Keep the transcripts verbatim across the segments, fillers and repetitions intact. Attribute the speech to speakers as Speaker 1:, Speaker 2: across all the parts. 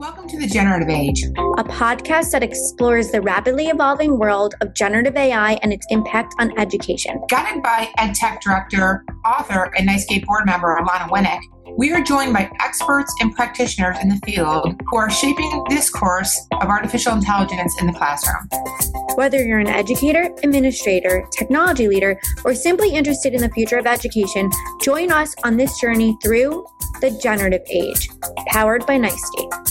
Speaker 1: Welcome to the Generative Age,
Speaker 2: a podcast that explores the rapidly evolving world of generative A I and its impact on education.
Speaker 1: Guided by EdTech Director, author, and NYSCATE board member Alana Winnick, we are joined by experts and practitioners in the field who are shaping the discourse of artificial intelligence in the classroom.
Speaker 2: Whether you're an educator, administrator, technology leader, or simply interested in the future of education, join us on this journey through the Generative Age, powered by NYSCATE.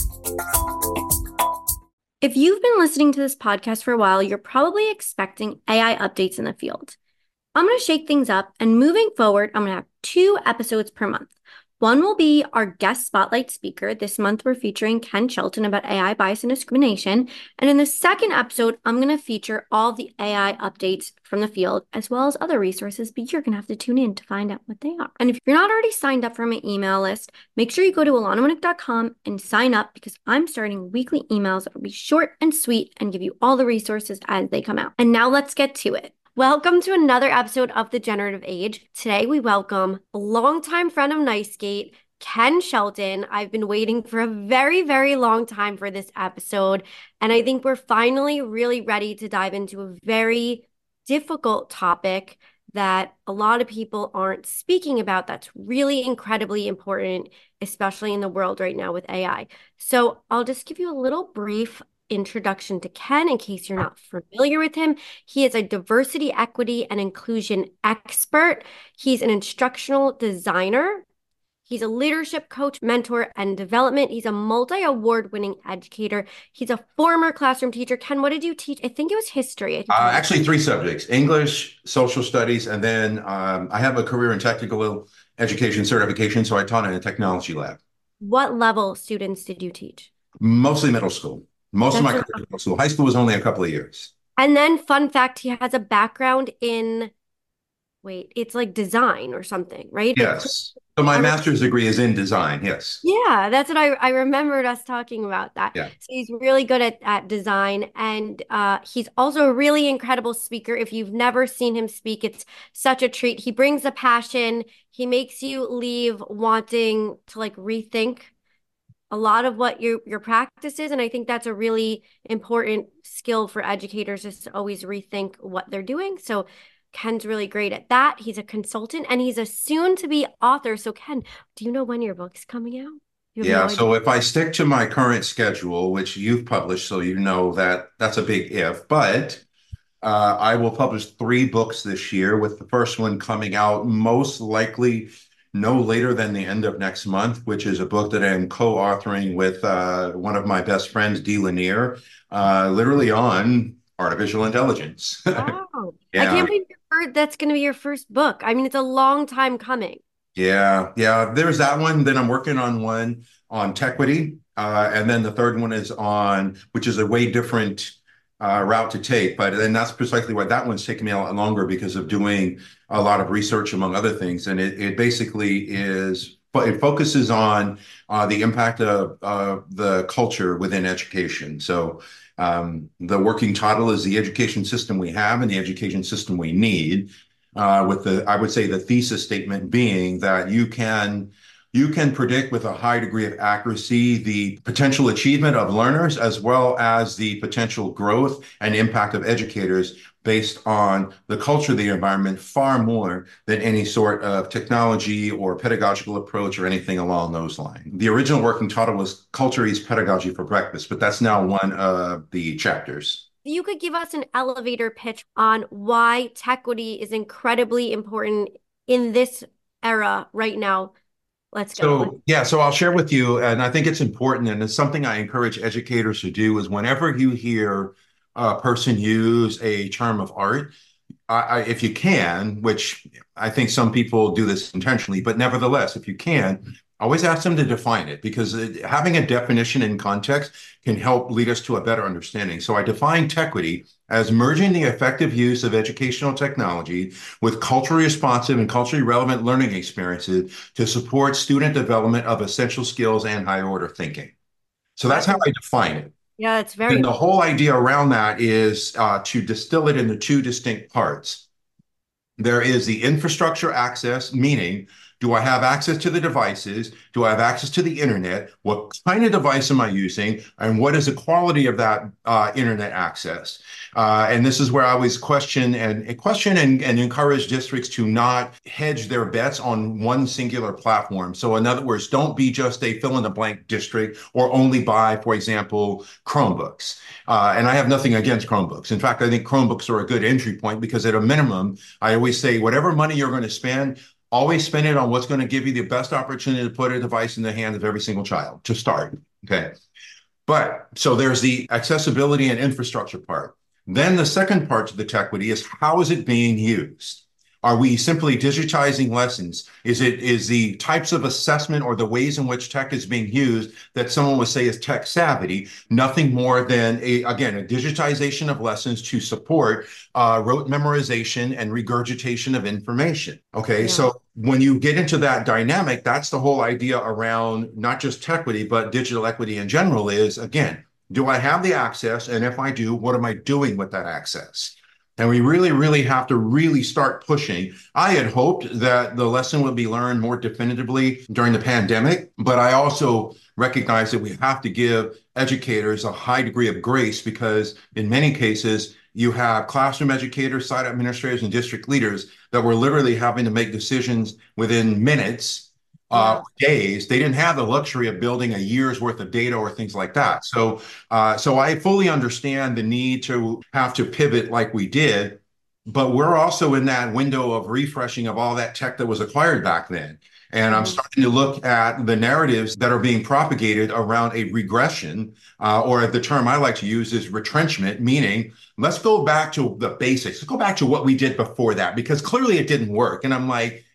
Speaker 2: If you've been listening to this podcast for a while, you're probably expecting A I updates in the field. I'm going to shake things up, and moving forward, I'm going to have two episodes per month. One will be our guest spotlight speaker. This month, we're featuring Ken Shelton about A I bias and discrimination. And in the second episode, I'm going to feature all the A I updates from the field, as well as other resources, but you're going to have to tune in to find out what they are. And if you're not already signed up for my email list, make sure you go to alana winnick dot com and sign up, because I'm starting weekly emails that will be short and sweet and give you all the resources as they come out. And now let's get to it. Welcome to another episode of The Generative Age. Today we welcome a longtime friend of NYSCATE, Ken Shelton. I've been waiting for a very, very long time for this episode, and I think we're finally really ready to dive into a very difficult topic that a lot of people aren't speaking about that's really incredibly important, especially in the world right now with A I. So I'll just give you a little brief introduction to Ken in case you're not familiar with him. He is a diversity, equity, and inclusion expert. He's an instructional designer. He's a leadership coach, mentor, and development. He's a multi-award winning educator. He's a former classroom teacher. Ken, what did you teach? I think it was history. I think
Speaker 3: uh, actually, three subjects: English, social studies, and then um, I have a career in technical education certification, so I taught in a technology lab.
Speaker 2: What level students did you teach?
Speaker 3: Mostly middle school. Most That's of my career middle school. High school was only a couple of years.
Speaker 2: And then, fun fact, he has a background in, wait, it's like design or something, right?
Speaker 3: Yes. So my master's degree is in design, yes.
Speaker 2: Yeah, that's what I, I remembered us talking about that.
Speaker 3: Yeah.
Speaker 2: So he's really good at, at design, and uh, he's also a really incredible speaker. If you've never seen him speak, it's such a treat. He brings a passion. He makes you leave wanting to like rethink a lot of what your your practice is. And I think that's a really important skill for educators, is to always rethink what they're doing. So Ken's really great at that. He's a consultant and he's a soon-to-be author. So Ken, do you know when your book's coming out?
Speaker 3: Yeah, no so if I stick to my current schedule, which you've published, so you know that that's a big if, but uh, I will publish three books this year, with the first one coming out most likely no later than the end of next month, which is a book that I'm co-authoring with uh, one of my best friends, Dee Lanier, uh, literally on artificial intelligence.
Speaker 2: Wow. Yeah. I can't believe that's going to be your first book. I mean, it's a long time coming.
Speaker 3: Yeah, yeah. There's that one. Then I'm working on one on Tequity. Uh, and then the third one is on, which is a way different uh, route to take. But then that's precisely why that one's taken me a lot longer, because of doing a lot of research, among other things. And it, it basically is, it focuses on uh, the impact of uh, the culture within education. So um, the working title is The Education System We Have and the Education System We Need, uh, with the, I would say the thesis statement being that you can You can predict with a high degree of accuracy the potential achievement of learners, as well as the potential growth and impact of educators, based on the culture of the environment, far more than any sort of technology or pedagogical approach or anything along those lines. The original working title was Culture Eats Pedagogy for Breakfast, but that's now one of the chapters.
Speaker 2: You could give us an elevator pitch on why Tequity is incredibly important in this era right now. Let's go.
Speaker 3: So, yeah, so I'll share with you, and I think it's important, and it's something I encourage educators to do, is whenever you hear a person use a term of art, I, I, if you can, which I think some people do this intentionally, but nevertheless, if you can, always ask them to define it, because it, having a definition in context can help lead us to a better understanding. So I define Tequity as merging the effective use of educational technology with culturally responsive and culturally relevant learning experiences to support student development of essential skills and higher order thinking. So that's how I define it.
Speaker 2: Yeah, it's very.
Speaker 3: And the whole idea around that is uh, to distill it into two distinct parts. There is the infrastructure access, meaning, Do I have access to the devices? Do I have access to the internet? What kind of device am I using? And what is the quality of that uh, internet access? Uh, and this is where I always question and question and, and encourage districts to not hedge their bets on one singular platform. So in other words, don't be just a fill in the blank district or only buy, for example, Chromebooks. Uh, and I have nothing against Chromebooks. In fact, I think Chromebooks are a good entry point because at a minimum, I always say whatever money you're going to spend, always spend it on what's going to give you the best opportunity to put a device in the hands of every single child to start. Okay. But so there's the accessibility and infrastructure part. Then the second part to the TechWity is how is it being used? Are we simply digitizing lessons? Is it is the types of assessment or the ways in which tech is being used that someone would say is tech savvy, nothing more than, a, again, a digitization of lessons to support uh, rote memorization and regurgitation of information. Okay, yeah. So when you get into that dynamic, that's the whole idea around not just TechWity, but digital equity in general is, again, do I have the access? And if I do, what am I doing with that access? And we really, really have to really start pushing. I had hoped that the lesson would be learned more definitively during the pandemic, but I also recognize that we have to give educators a high degree of grace because in many cases, you have classroom educators, site administrators, and district leaders that were literally having to make decisions within minutes, uh, yeah. days. They didn't have the luxury of building a year's worth of data or things like that. So, uh, so I fully understand the need to have to pivot like we did, but we're also in that window of refreshing of all that tech that was acquired back then. And I'm starting to look at the narratives that are being propagated around a regression, uh, or the term I like to use is retrenchment, meaning let's go back to the basics. Let's go back to what we did before that, because clearly it didn't work. And I'm like,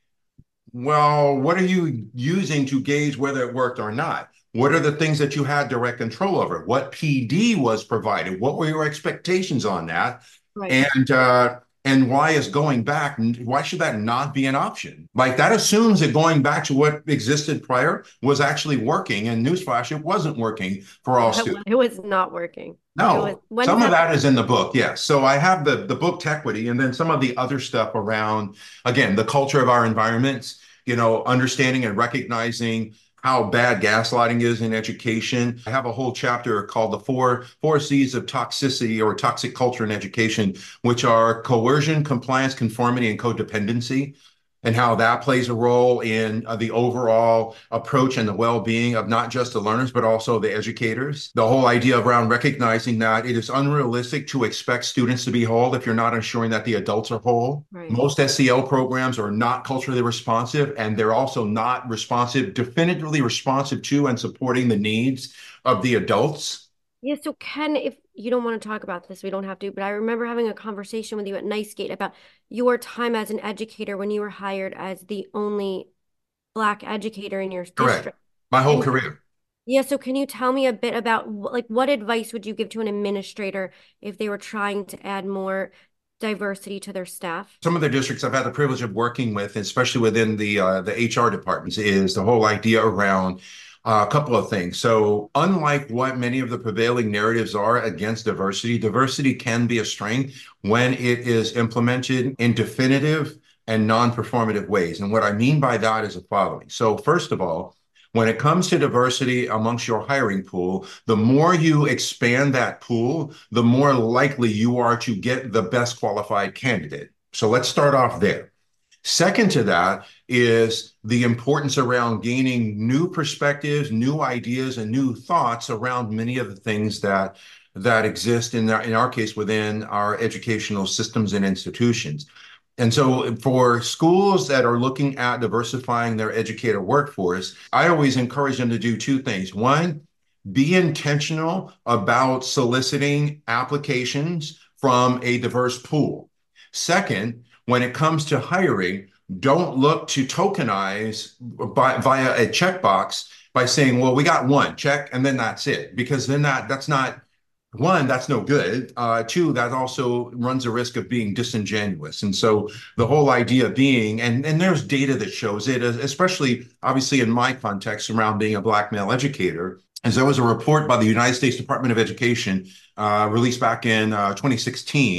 Speaker 3: well, what are you using to gauge whether it worked or not? What are the things that you had direct control over? What P D was provided? What were your expectations on that? Right. And, uh, And why is going back, why should that not be an option? Like that assumes that going back to what existed prior was actually working. And newsflash, it wasn't working for all students.
Speaker 2: It was not working.
Speaker 3: No, was, some of that is in the book, yes. So I have the, the book TechWity and then some of the other stuff around, again, the culture of our environments, you know, understanding and recognizing how bad gaslighting is in education. I have a whole chapter called the four, four C's of toxicity or toxic culture in education, which are coercion, compliance, conformity, and codependency, and how that plays a role in uh, the overall approach and the well-being of not just the learners, but also the educators. The whole idea around recognizing that it is unrealistic to expect students to be whole if you're not ensuring that the adults are whole. Right. Most S E L programs are not culturally responsive, and they're also not responsive, definitively responsive to and supporting the needs of the adults.
Speaker 2: Yeah, so Ken, if you don't want to talk about this, we don't have to, but I remember having a conversation with you at NYSCATE about your time as an educator when you were hired as the only Black educator in your
Speaker 3: Correct.
Speaker 2: district.
Speaker 3: My whole
Speaker 2: and,
Speaker 3: career.
Speaker 2: Yeah, so can you tell me a bit about, like, what advice would you give to an administrator if they were trying to add more diversity to their staff?
Speaker 3: Some of the districts I've had the privilege of working with, especially within the uh, the H R departments, is the whole idea around Uh, a couple of things. So unlike what many of the prevailing narratives are against diversity, diversity can be a strength when it is implemented in definitive and non-performative ways. And what I mean by that is the following. So first of all, when it comes to diversity amongst your hiring pool, the more you expand that pool, the more likely you are to get the best qualified candidate. So let's start off there. Second to that is the importance around gaining new perspectives, new ideas, and new thoughts around many of the things that that exist in our, in our case within our educational systems and institutions. And so for schools that are looking at diversifying their educator workforce, I always encourage them to do two things. One, be intentional about soliciting applications from a diverse pool. Second, when it comes to hiring, don't look to tokenize by, via a checkbox by saying, well, we got one, check, and then that's it. Because then that, that's not, one, that's no good. Uh, two, that also runs a risk of being disingenuous. And so the whole idea being, and, and there's data that shows it, especially obviously in my context around being a Black male educator, as there was a report by the United States Department of Education uh, released back in uh, twenty sixteen,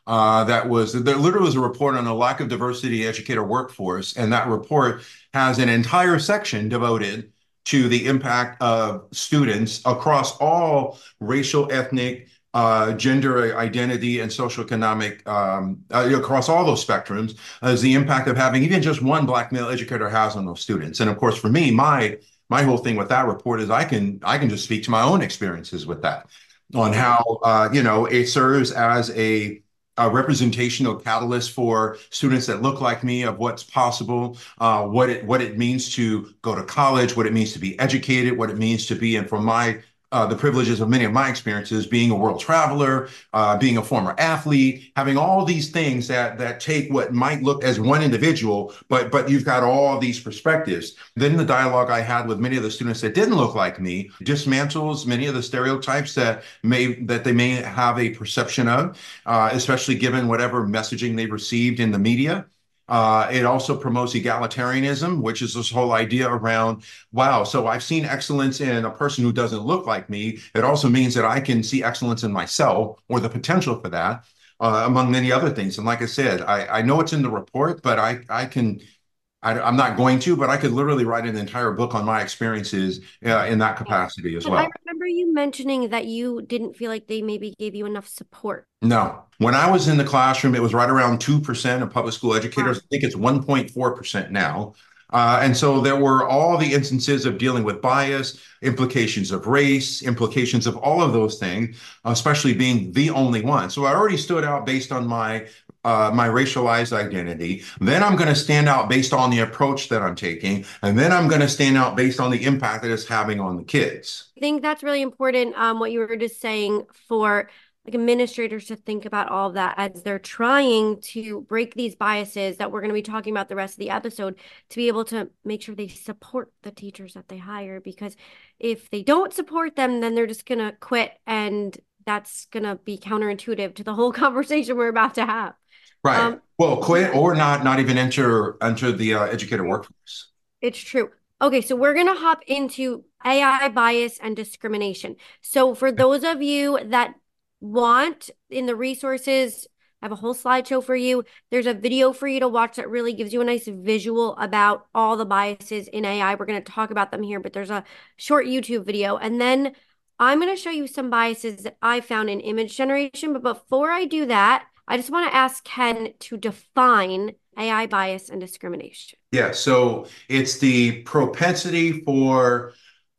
Speaker 3: Uh, that was there literally was a report on the lack of diversity educator workforce, and that report has an entire section devoted to the impact of students across all racial, ethnic, uh, gender identity, and socioeconomic, um, uh, across all those spectrums, as the impact of having even just one Black male educator has on those students. And of course, for me, my my whole thing with that report is I can I can just speak to my own experiences with that, on how uh, you know it serves as a a representational catalyst for students that look like me of what's possible, uh, what it what it means to go to college, what it means to be educated, what it means to be, and from my uh, the privileges of many of my experiences, being a world traveler, uh, being a former athlete, having all these things that that take what might look as one individual, but but you've got all these perspectives. Then the dialogue I had with many of the students that didn't look like me dismantles many of the stereotypes that may that they may have a perception of, uh, especially given whatever messaging they received in the media. Uh, it also promotes egalitarianism, which is this whole idea around, wow, so I've seen excellence in a person who doesn't look like me. It also means that I can see excellence in myself, or the potential for that, uh, among many other things. And like I said, I, I know it's in the report, but I, I can, I, I'm not going to, but I could literally write an entire book on my experiences uh, in that capacity as
Speaker 2: But I
Speaker 3: well.
Speaker 2: remember you mentioning that you didn't feel like they maybe gave you enough support.
Speaker 3: No. When I was in the classroom, it was right around two percent of public school
Speaker 2: Wow.
Speaker 3: educators. I think it's one point four percent now. Uh, and so there were all the instances of dealing with bias, implications of race, implications of all of those things, especially being the only one. So I already stood out based on my uh, my racialized identity. Then I'm going to stand out based on the approach that I'm taking. And then I'm going to stand out based on the impact that it's having on the kids.
Speaker 2: I think that's really important, um, what you were just saying, for like administrators to think about all of that as they're trying to break these biases that we're going to be talking about the rest of the episode, to be able to make sure they support the teachers that they hire. Because if they don't support them, then they're just going to quit, and that's going to be counterintuitive to the whole conversation we're about to have.
Speaker 3: Right.
Speaker 2: Um,
Speaker 3: Well, quit or not, not even enter enter the uh, educator workforce.
Speaker 2: It's true. Okay, so we're going to hop into A I bias and discrimination. So for those of you that want, in the resources, I have a whole slideshow for you. There's a video for you to watch that really gives you a nice visual about all the biases in A I. We're going to talk about them here, but there's a short YouTube video. And then I'm going to show you some biases that I found in image generation. But before I do that, I just want to ask Ken to define A I bias and discrimination.
Speaker 3: Yeah, so it's the propensity for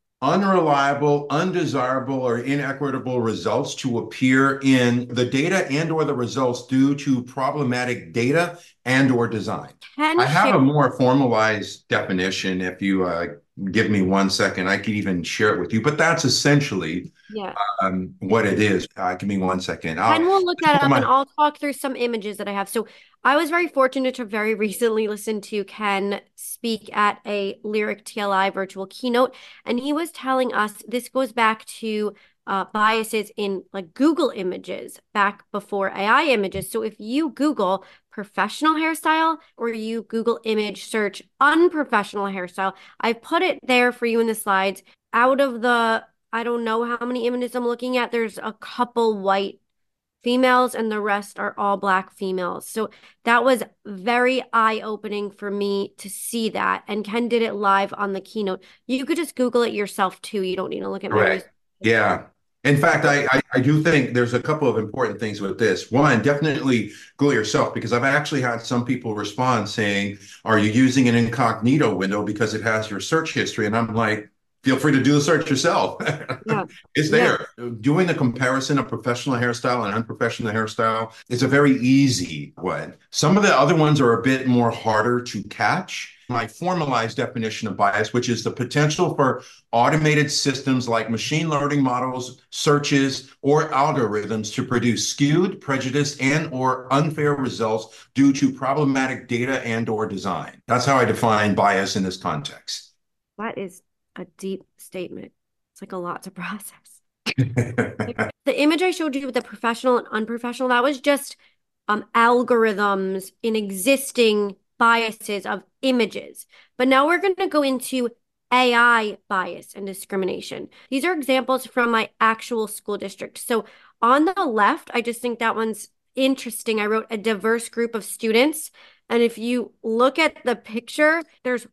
Speaker 3: unreliable, undesirable, or inequitable results to appear in the data and or the results due to problematic data and or design.
Speaker 2: Ken
Speaker 3: I have
Speaker 2: share-
Speaker 3: a more formalized definition. If you uh, give me one second, I could even share it with you, but that's essentially
Speaker 2: yeah.
Speaker 3: um, what it is. Uh, give me one second.
Speaker 2: Ken
Speaker 3: I'll,
Speaker 2: will look that up,
Speaker 3: my,
Speaker 2: and I'll talk through some images that I have. So I was very fortunate to very recently listen to Ken speak at a Lyric T L I virtual keynote, and he was telling us this goes back to uh, biases in like Google images back before A I images. So if you Google professional hairstyle or you Google image search unprofessional hairstyle, I've put it there for you in the slides. Out of the, I don't know how many images I'm looking at, there's a couple white females and the rest are all Black females. So that was very eye-opening for me to see that. And Ken did it live on the keynote. You could just Google it yourself too. You don't need to look at my
Speaker 3: Correct. Yeah. In fact, I, I, I do think there's a couple of important things with this. One, definitely Google yourself, because I've actually had some people respond saying, are you using an incognito window because it has your search history? And I'm like, feel free to do the search yourself. Yeah. It's there. Yeah. Doing the comparison of professional hairstyle and unprofessional hairstyle is a very easy one. Some of the other ones are a bit more harder to catch. My formalized definition of bias, which is the potential for automated systems like machine learning models, searches, or algorithms to produce skewed, prejudiced, and or unfair results due to problematic data and or design. That's how I define bias in this context.
Speaker 2: That is a deep statement. It's like a lot to process. The image I showed you with the professional and unprofessional, that was just um, algorithms in existing biases of images. But now we're going to go into A I bias and discrimination. These are examples from my actual school district. So on the left, I just think that one's interesting. I wrote a diverse group of students. And if you look at the picture, there's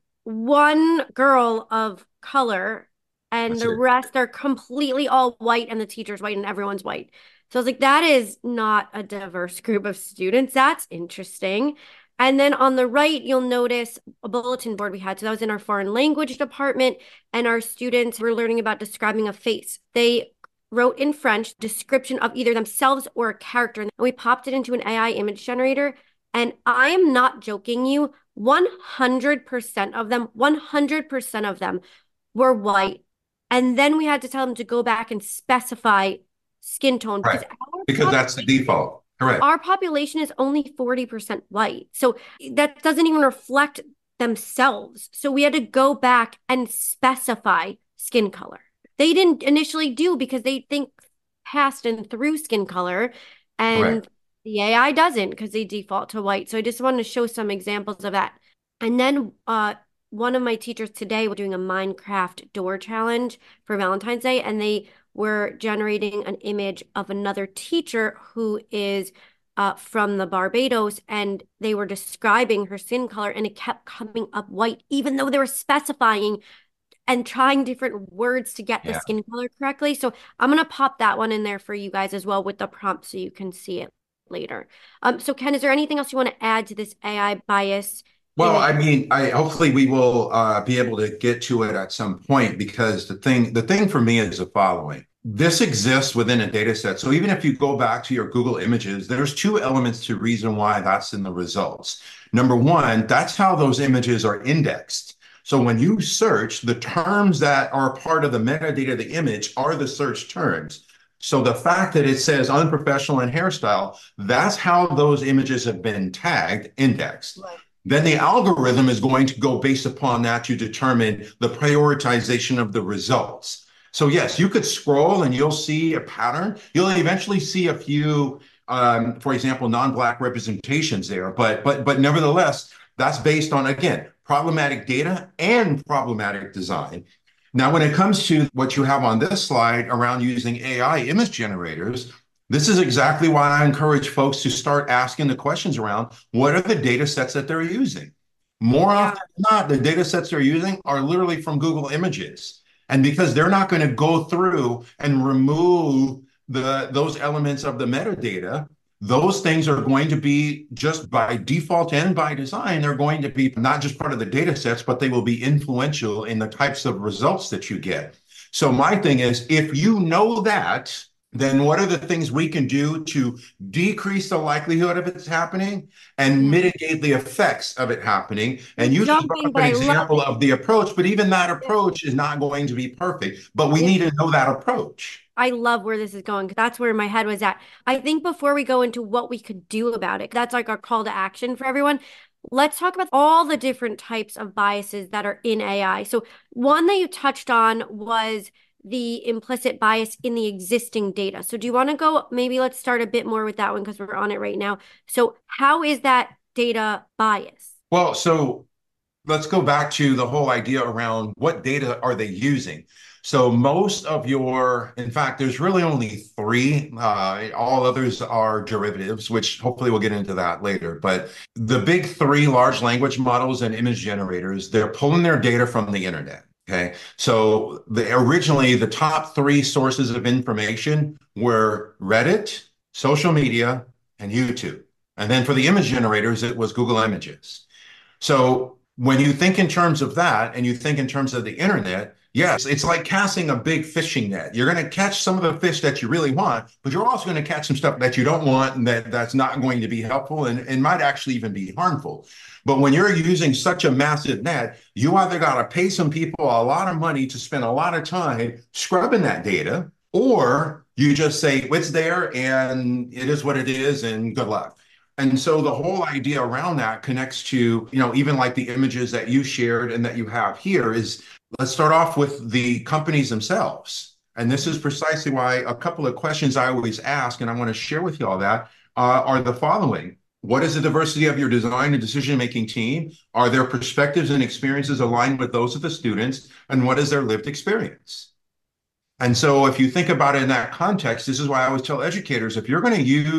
Speaker 2: one girl of color and
Speaker 3: That's
Speaker 2: the
Speaker 3: it.
Speaker 2: rest are completely all white and the teacher's white and everyone's white. So I was like, that is not a diverse group of students. That's interesting. And then on the right, you'll notice a bulletin board we had. So that was in our foreign language department, and our students were learning about describing a face. They wrote in French description of either themselves or a character, and we popped it into an A I image generator. And I am not joking you, one hundred percent of them, one hundred percent of them were white. And then we had to tell them to go back and specify skin tone because
Speaker 3: Right.
Speaker 2: our
Speaker 3: Because that's the default. Correct.
Speaker 2: our population is only forty percent white. So that doesn't even reflect themselves. So we had to go back and specify skin color. They didn't initially do because they think past and through skin color, and
Speaker 3: Correct.
Speaker 2: the A I doesn't because they default to white. So I just wanted to show some examples of that. And then uh, one of my teachers today was doing a Minecraft door challenge for Valentine's Day, and they were generating an image of another teacher who is uh, from the Barbados, and they were describing her skin color, and it kept coming up white, even though they were specifying and trying different words to get the
Speaker 3: Yeah.
Speaker 2: skin color correctly. So I'm going to pop that one in there for you guys as well with the prompt so you can see it later. Um, so Ken, is there anything else you want to add to this A I bias?
Speaker 3: Well,
Speaker 2: image?
Speaker 3: I mean, I hopefully we will uh, be able to get to it at some point, because the thing the thing for me is the following. This exists within a data set. So even if you go back to your Google Images, there's two elements to reason why that's in the results. Number one, that's how those images are indexed. So when you search, the terms that are part of the metadata of the image are the search terms. So the fact that it says unprofessional and hairstyle, that's how those images have been tagged, indexed.
Speaker 2: Right.
Speaker 3: Then the algorithm is going to go based upon that to determine the prioritization of the results. So yes, you could scroll and you'll see a pattern. You'll eventually see a few, um, for example, non-Black representations there, but but but nevertheless, that's based on, again, problematic data and problematic design. Now, when it comes to what you have on this slide around using A I image generators, this is exactly why I encourage folks to start asking the questions around what are the data sets that they're using. More
Speaker 2: Yeah.
Speaker 3: often than not, the data sets they're using are literally from Google Images. And because they're not going to go through and remove the those elements of the metadata, those things are going to be just by default and by design, they're going to be not just part of the data sets, but they will be influential in the types of results that you get. So my thing is, if you know that, then what are the things we can do to decrease the likelihood of it happening and mitigate the effects of it happening? And you just brought
Speaker 2: Jumping,
Speaker 3: up
Speaker 2: but
Speaker 3: an
Speaker 2: I love
Speaker 3: example
Speaker 2: it.
Speaker 3: of the approach, but even that approach is not going to be perfect, but we
Speaker 2: Yeah.
Speaker 3: need to know that approach.
Speaker 2: I love where this is going. That's where my head was at. I think before we go into what we could do about it, that's like our call to action for everyone. Let's talk about all the different types of biases that are in A I. So one that you touched on was the implicit bias in the existing data. So do you want to go, maybe let's start a bit more with that one because we're on it right now. So how is that data bias?
Speaker 3: Well, so let's go back to the whole idea around what data are they using. So most of your, in fact, there's really only three. Uh, all others are derivatives, which hopefully we'll get into that later. But the big three large language models and image generators, they're pulling their data from the internet. Okay, so the originally the top three sources of information were Reddit, social media, and YouTube. And then for the image generators, it was Google Images. So when you think in terms of that and you think in terms of the internet, yes, it's like casting a big fishing net. You're going to catch some of the fish that you really want, but you're also going to catch some stuff that you don't want and that, that's not going to be helpful and, and might actually even be harmful. But when you're using such a massive net, you either got to pay some people a lot of money to spend a lot of time scrubbing that data, or you just say it's there and it is what it is and good luck. And so the whole idea around that connects to, you know, even like the images that you shared and that you have here is, let's start off with the companies themselves. And this is precisely why a couple of questions I always ask, and I want to share with you all that, uh, are the following. What is the diversity of your design and decision-making team? Are their perspectives and experiences aligned with those of the students? And what is their lived experience? And so if you think about it in that context, this is why I always tell educators, if you're going to use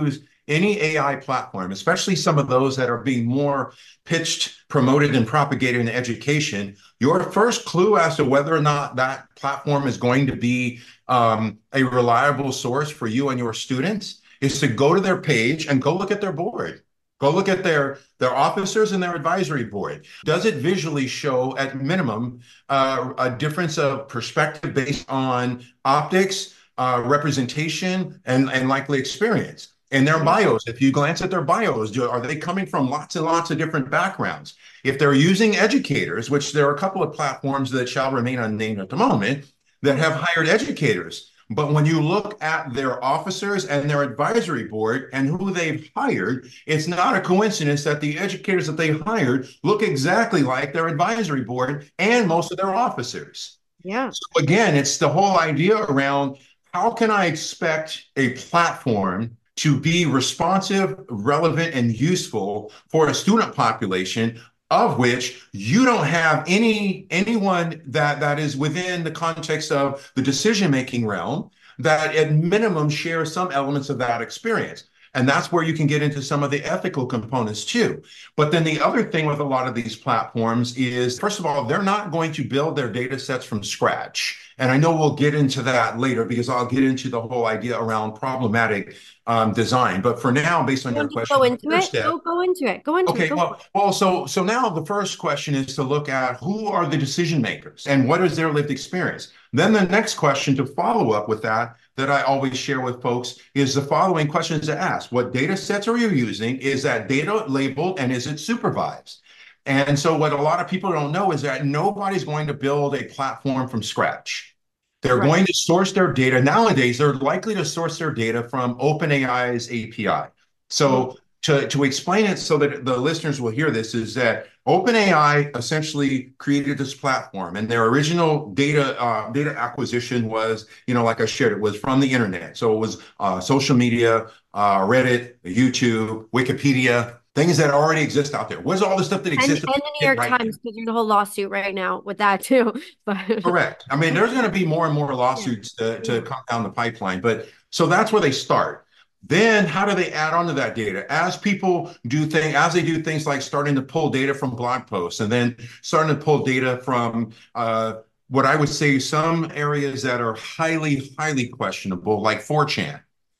Speaker 3: any A I platform, especially some of those that are being more pitched, promoted, and propagated in education, your first clue as to whether or not that platform is going to be um, a reliable source for you and your students is to go to their page and go look at their board. Go look at their, their officers and their advisory board. Does it visually show, at minimum, uh, a difference of perspective based on optics, uh, representation, and, and likely experience? In their bios, if you glance at their bios, do, are they coming from lots and lots of different backgrounds? If they're using educators, which there are a couple of platforms that shall remain unnamed at the moment, that have hired educators. But when you look at their officers and their advisory board and who they've hired, it's not a coincidence that the educators that they hired look exactly like their advisory board and most of their officers.
Speaker 2: Yeah.
Speaker 3: So again, it's the whole idea around how can I expect a platform to be responsive, relevant, and useful for a student population of which you don't have any anyone that, that is within the context of the decision-making realm that at minimum shares some elements of that experience. And that's where you can get into some of the ethical components too. But then the other thing with a lot of these platforms is, first of all, they're not going to build their data sets from scratch. And I know we'll get into that later because I'll get into the whole idea around problematic um, design. But for now, based on your question,
Speaker 2: go into it.
Speaker 3: step,
Speaker 2: go, go into it. Go into
Speaker 3: okay,
Speaker 2: it. Go
Speaker 3: well, well, so so now the first question is to look at who are the decision makers and what is their lived experience. Then the next question to follow up with that, that I always share with folks is the following questions to ask. What data sets are you using? Is that data labeled and is it supervised? And so what a lot of people don't know is that nobody's going to build a platform from scratch. They're right. going to source their data. Nowadays, they're likely to source their data from OpenAI's A P I. So mm-hmm. to, to explain it so that the listeners will hear this is that OpenAI essentially created this platform, and their original data uh, data acquisition was, you know, like I shared, it was from the internet. So it was uh, social media, uh, Reddit, YouTube, Wikipedia, things that already exist out there. Where's all the stuff that exists?
Speaker 2: And, and the New York right Times, because there's a whole lawsuit right now with that too. But
Speaker 3: correct. I mean, there's going to be more and more lawsuits yeah. to, to come down the pipeline. But so that's where they start. Then how do they add on to that data? As people do things, as they do things like starting to pull data from blog posts and then starting to pull data from uh, what I would say some areas that are highly, highly questionable, like four chan.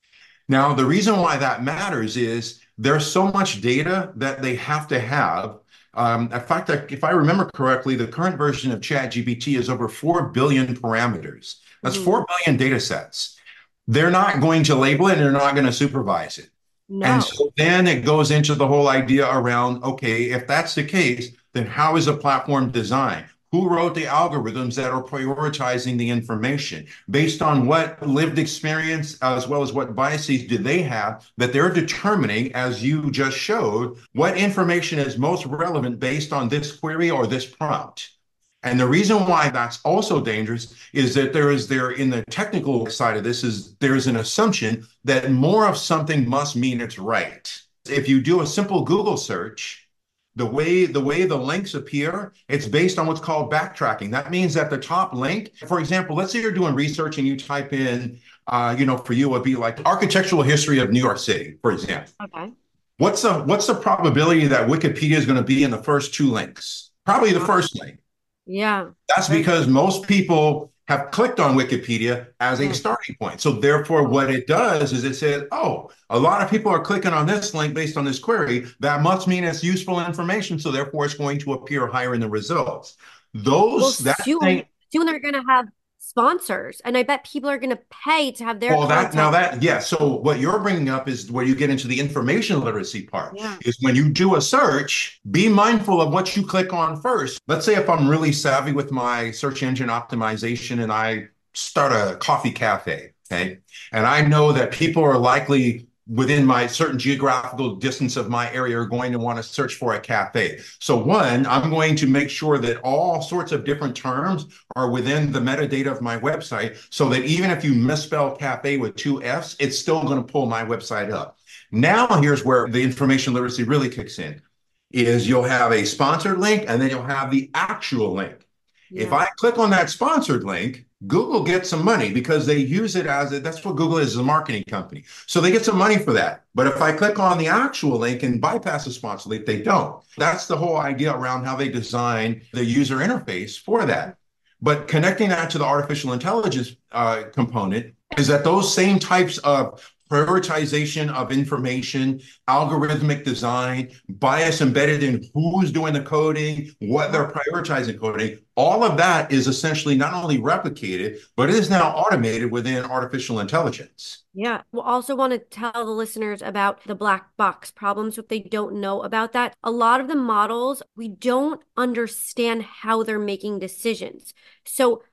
Speaker 3: Now, the reason why that matters is there's so much data that they have to have. Um, in fact, if I remember correctly, the current version of ChatGPT is over four billion parameters. That's mm-hmm. four billion data sets. They're not going to label it and they're not going to supervise it. No. And so then it goes into the whole idea around, okay, if that's the case, then how is a platform designed? Who wrote the algorithms that are prioritizing the information? Based on what lived experience, as well as what biases do they have that they're determining, as you just showed, what information is most relevant based on this query or this prompt? And the reason why that's also dangerous is that there is there in the technical side of this is there's an assumption that more of something must mean it's right. If you do a simple Google search, the way the way the links appear, it's based on what's called backtracking. That means that the top link, for example, let's say you're doing research and you type in, uh, you know, for you, it would be like architectural history of New York City, for example. Okay. What's the what's the probability that Wikipedia is going to be in the first two links? Probably the first link.
Speaker 2: Yeah.
Speaker 3: That's because most people have clicked on Wikipedia as a starting point. So therefore, what it does is it says, oh, a lot of people are clicking on this link based on this query. That must mean it's useful information. So therefore, it's going to appear higher in the results. Those, well, that
Speaker 2: soon,
Speaker 3: thing,
Speaker 2: soon they're going to have sponsors. And I bet people are going to pay to have their
Speaker 3: well, that now that, yeah. So what you're bringing up is where you get into the information literacy part yeah. is when you do a search, be mindful of what you click on first. Let's say if I'm really savvy with my search engine optimization and I start a coffee cafe, okay? And I know that people are likely within my certain geographical distance of my area are going to want to search for a cafe. So one, I'm going to make sure that all sorts of different terms are within the metadata of my website so that even if you misspell cafe with two F's, it's still going to pull my website up. Now, here's where the information literacy really kicks in, is you'll have a sponsored link and then you'll have the actual link. If
Speaker 2: Yeah.
Speaker 3: I click on that sponsored link, Google gets some money because they use it as a, that's what Google is, a marketing company. So they get some money for that. But if I click on the actual link and bypass the sponsored link, they don't. That's the whole idea around how they design the user interface for that. But connecting that to the artificial intelligence uh, component is that those same types of prioritization of information, algorithmic design, bias embedded in who's doing the coding, what they're prioritizing coding, all of that is essentially not only replicated, but it is now automated within artificial intelligence.
Speaker 2: Yeah. We'll also want to tell the listeners about the black box problems if they don't know about that. A lot of the models, we don't understand how they're making decisions. So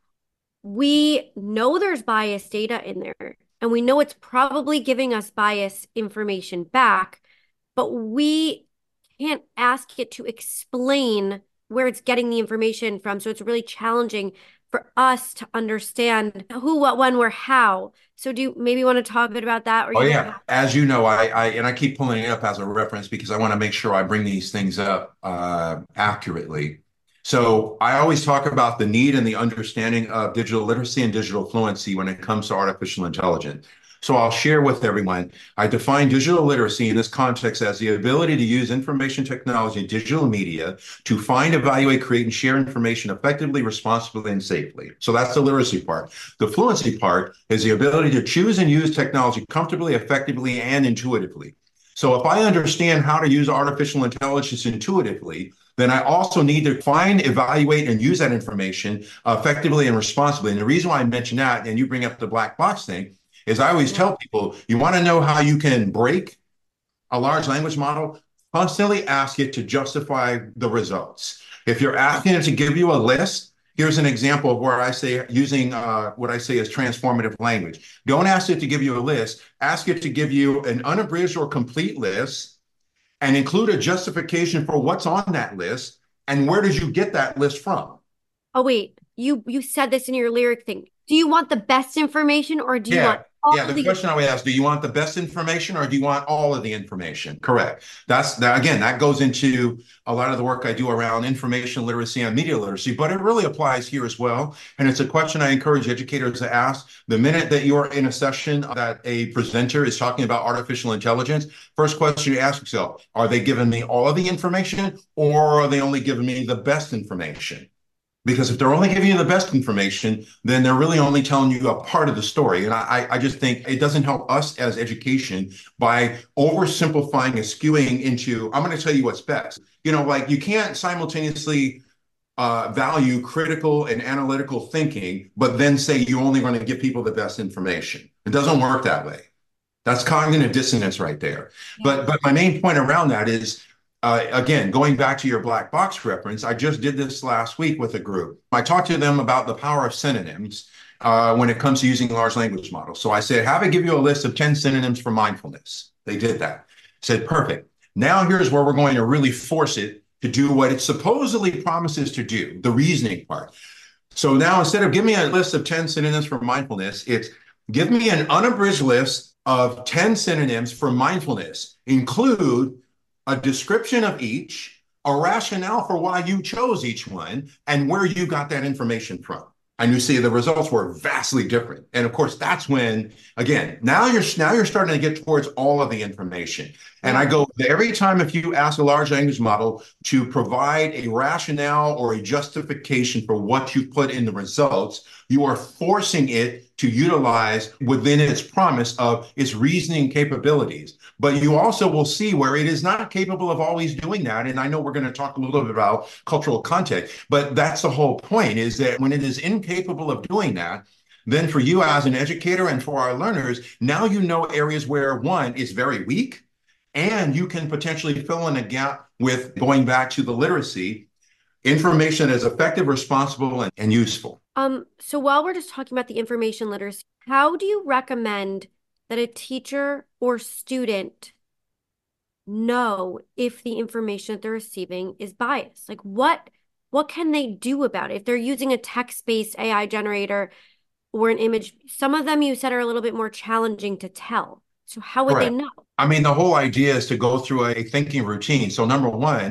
Speaker 2: we know there's biased data in there, and we know it's probably giving us biased information back, but we can't ask it to explain where it's getting the information from. So it's really challenging for us to understand who, what, when, where, how. So do you maybe want to talk a bit about that? Or
Speaker 3: Oh
Speaker 2: you
Speaker 3: yeah,
Speaker 2: don't have-
Speaker 3: as you know, I, I and I keep pulling it up as a reference because I want to make sure I bring these things up uh, accurately. So I always talk about the need and the understanding of digital literacy and digital fluency when it comes to artificial intelligence. So I'll share with everyone, I define digital literacy in this context as the ability to use information technology and digital media to find, evaluate, create, and share information effectively, responsibly, and safely. So that's the literacy part. The fluency part is the ability to choose and use technology comfortably, effectively, and intuitively. So if I understand how to use artificial intelligence intuitively, then I also need to find, evaluate, and use that information effectively and responsibly. And the reason why I mention that, and you bring up the black box thing, is I always tell people, you want to know how you can break a large language model? Constantly ask it to justify the results. If you're asking it to give you a list, here's an example of where I say using uh, what I say is transformative language. Don't ask it to give you a list. Ask it to give you an unabridged or complete list and include a justification for what's on that list and where did you get that list from.
Speaker 2: Oh, wait, you you said this in your lyric thing. Do you want the best information or do you
Speaker 3: Yeah.
Speaker 2: want all
Speaker 3: Yeah, the
Speaker 2: the
Speaker 3: question I would ask, do you want the best information or do you want all of the information? Correct. That's that again, that goes into a lot of the work I do around information literacy and media literacy, but it really applies here as well. And it's a question I encourage educators to ask the minute that you're in a session that a presenter is talking about artificial intelligence. First question you ask yourself, are they giving me all of the information or are they only giving me the best information? Because if they're only giving you the best information, then they're really only telling you a part of the story. And I, I just think it doesn't help us as education by oversimplifying and skewing into, I'm going to tell you what's best. You know, like you can't simultaneously uh, value critical and analytical thinking, but then say you're only going to give people the best information. It doesn't work that way. That's cognitive dissonance right there. Yeah. But but my main point around that is, Uh, again, going back to your black box reference, I just did this last week with a group. I talked to them about the power of synonyms uh, when it comes to using large language models. So I said, have it give you a list of ten synonyms for mindfulness. They did that. Said, perfect. Now here's where we're going to really force it to do what it supposedly promises to do, the reasoning part. So now instead of give me a list of ten synonyms for mindfulness, it's give me an unabridged list of ten synonyms for mindfulness. Include a description of each, a rationale for why you chose each one, and where you got that information from. And you see the results were vastly different. And of course, that's when, again, now you're now you're starting to get towards all of the information. And I go, every time if you ask a large language model to provide a rationale or a justification for what you put in the results, you are forcing it to utilize within its promise of its reasoning capabilities. But you also will see where it is not capable of always doing that. And I know we're going to talk a little bit about cultural context, but that's the whole point, is that when it is incapable of doing that, then for you as an educator and for our learners, now you know areas where one is very weak, and you can potentially fill in a gap with, going back to the literacy, information that is effective, responsible, and, and useful.
Speaker 2: Um, so while we're just talking about the information literacy, how do you recommend that a teacher or student know if the information that they're receiving is biased? Like what, what can they do about it? If they're using a text-based A I generator or an image, some of them you said are a little bit more challenging to tell. So how would
Speaker 3: Correct.
Speaker 2: they know?
Speaker 3: I mean, the whole idea is to go through a thinking routine. So number one,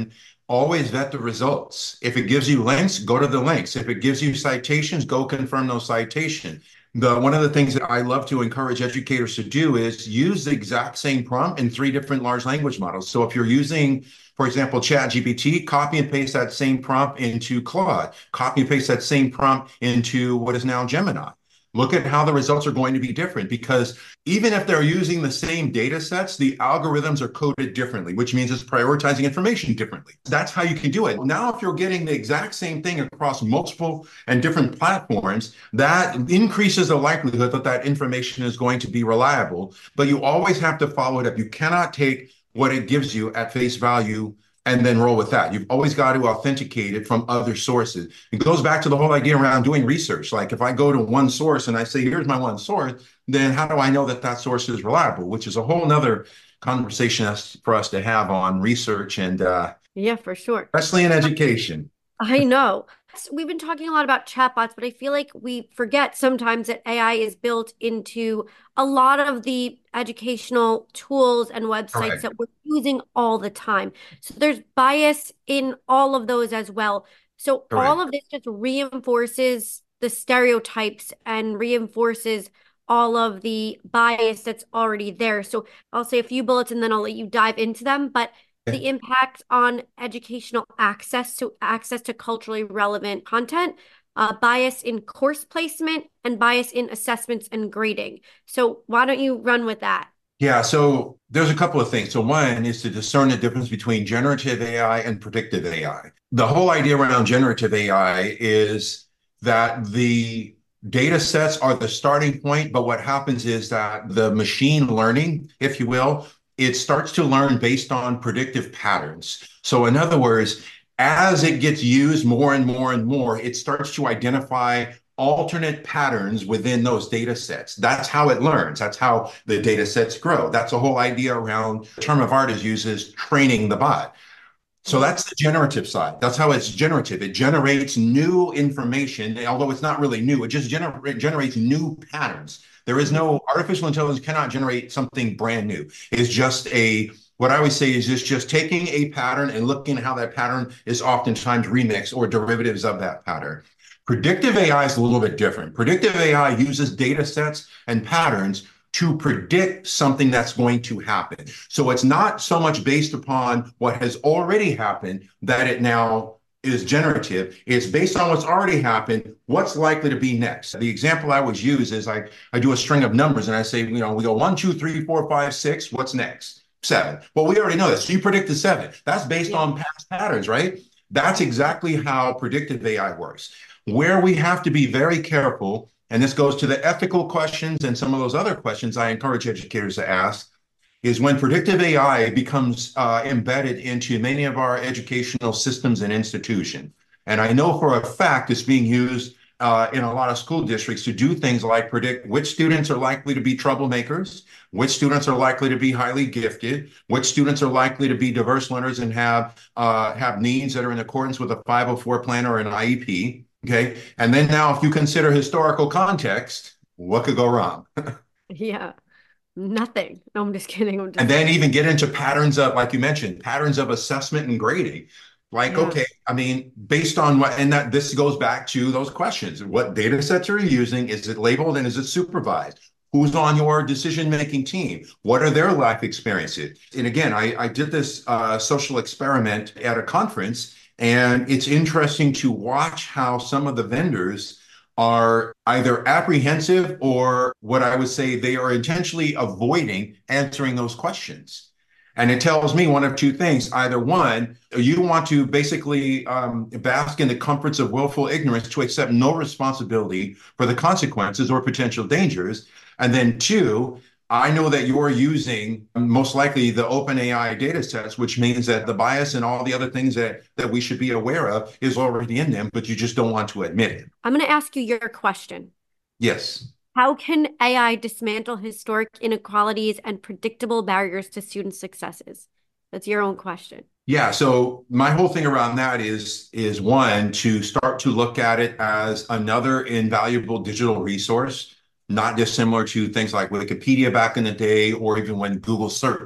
Speaker 3: always vet the results. If it gives you links, go to the links. If it gives you citations, go confirm those citations. The one of the things that I love to encourage educators to do is use the exact same prompt in three different large language models. So if you're using, for example, ChatGPT, copy and paste that same prompt into Claude, copy and paste that same prompt into what is now Gemini. Look at how the results are going to be different, because even if they're using the same data sets, the algorithms are coded differently, which means it's prioritizing information differently. That's how you can do it. Now, if you're getting the exact same thing across multiple and different platforms, that increases the likelihood that that information is going to be reliable, but you always have to follow it up. You cannot take what it gives you at face value and then roll with that. You've always got to authenticate it from other sources. It goes back to the whole idea around doing research. Like if I go to one source and I say, here's my one source, then how do I know that that source is reliable? Which is a whole nother conversation for us to have on research and uh,
Speaker 2: yeah, for sure.
Speaker 3: Especially in education.
Speaker 2: I know. We've been talking a lot about chatbots, but I feel like we forget sometimes that A I is built into a lot of the educational tools and websites Correct. That we're using all the time. So there's bias in all of those as well. So Correct. All of this just reinforces the stereotypes and reinforces all of the bias that's already there. So I'll say a few bullets and then I'll let you dive into them. But the impact on educational access to access to culturally relevant content, uh, bias in course placement, and bias in assessments and grading. So why don't you run with that?
Speaker 3: Yeah, so there's a couple of things. So one is to discern the difference between generative A I and predictive A I. The whole idea around generative A I is that the data sets are the starting point, but what happens is that the machine learning, if you will, it starts to learn based on predictive patterns. So in other words, as it gets used more and more and more, it starts to identify alternate patterns within those data sets. That's how it learns. That's how the data sets grow. That's the whole idea around, the term of art is used as training the bot. So that's the generative side. That's how it's generative. It generates new information, although it's not really new. It just gener- it generates new patterns. There is no artificial intelligence cannot generate something brand new. It's just a, what I always say is it's just taking a pattern and looking at how that pattern is oftentimes remixed or derivatives of that pattern. Predictive A I is a little bit different. Predictive A I uses data sets and patterns to predict something that's going to happen. So it's not so much based upon what has already happened that it now is generative. It's based on what's already happened, what's likely to be next. The example I always use is I, I do a string of numbers and I say, you know, we go one, two, three, four, five, six, what's next? Seven. Well, we already know this. So you predicted seven. That's based yeah. on past patterns, right? That's exactly how predictive A I works. Where we have to be very careful, and this goes to the ethical questions and some of those other questions I encourage educators to ask, is when predictive A I becomes uh, embedded into many of our educational systems and institutions. And I know for a fact it's being used uh, in a lot of school districts to do things like predict which students are likely to be troublemakers, which students are likely to be highly gifted, which students are likely to be diverse learners and have, uh, have needs that are in accordance with a five oh four plan or an I E P. Okay. And then now if you consider historical context, what could go wrong?
Speaker 2: Yeah. Nothing. No, I'm just kidding. I'm just
Speaker 3: and then even get into patterns of, like you mentioned, patterns of assessment and grading. Like, yeah. okay, I mean, based on what, and that this goes back to those questions. What data sets are you using? Is it labeled and is it supervised? Who's on your decision-making team? What are their life experiences? And again, I, I did this uh, social experiment at a conference, and it's interesting to watch how some of the vendors are either apprehensive or what I would say they are intentionally avoiding answering those questions. And it tells me one of two things. Either one, you want to basically um, bask in the comforts of willful ignorance to accept no responsibility for the consequences or potential dangers. And then two, I know that you're using most likely the OpenAI data sets, which means that the bias and all the other things that, that we should be aware of is already in them, but you just don't want to admit it.
Speaker 2: I'm going to ask you your question.
Speaker 3: Yes.
Speaker 2: How can A I dismantle historic inequalities and predictable barriers to student successes? That's your own question.
Speaker 3: Yeah. So my whole thing around that is, is one, to start to look at it as another invaluable digital resource, not dissimilar to things like Wikipedia back in the day, or even when Google search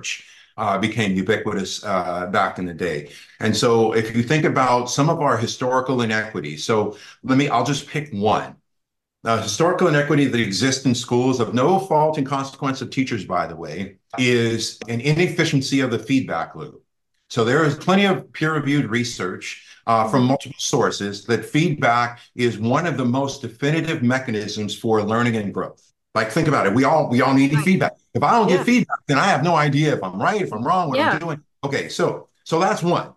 Speaker 3: uh, became ubiquitous uh, back in the day. And so if you think about some of our historical inequities, so let me, I'll just pick one. Uh, historical inequity that exists in schools of no fault and consequence of teachers, by the way, is an inefficiency of the feedback loop. So there is plenty of peer-reviewed research uh, from multiple sources that feedback is one of the most definitive mechanisms for learning and growth. Like, think about it. We all we all need
Speaker 2: Right.
Speaker 3: feedback. If I don't
Speaker 2: Yeah.
Speaker 3: get feedback, then I have no idea if I'm right, if I'm wrong, what
Speaker 2: Yeah.
Speaker 3: I'm doing. Okay, so so that's one.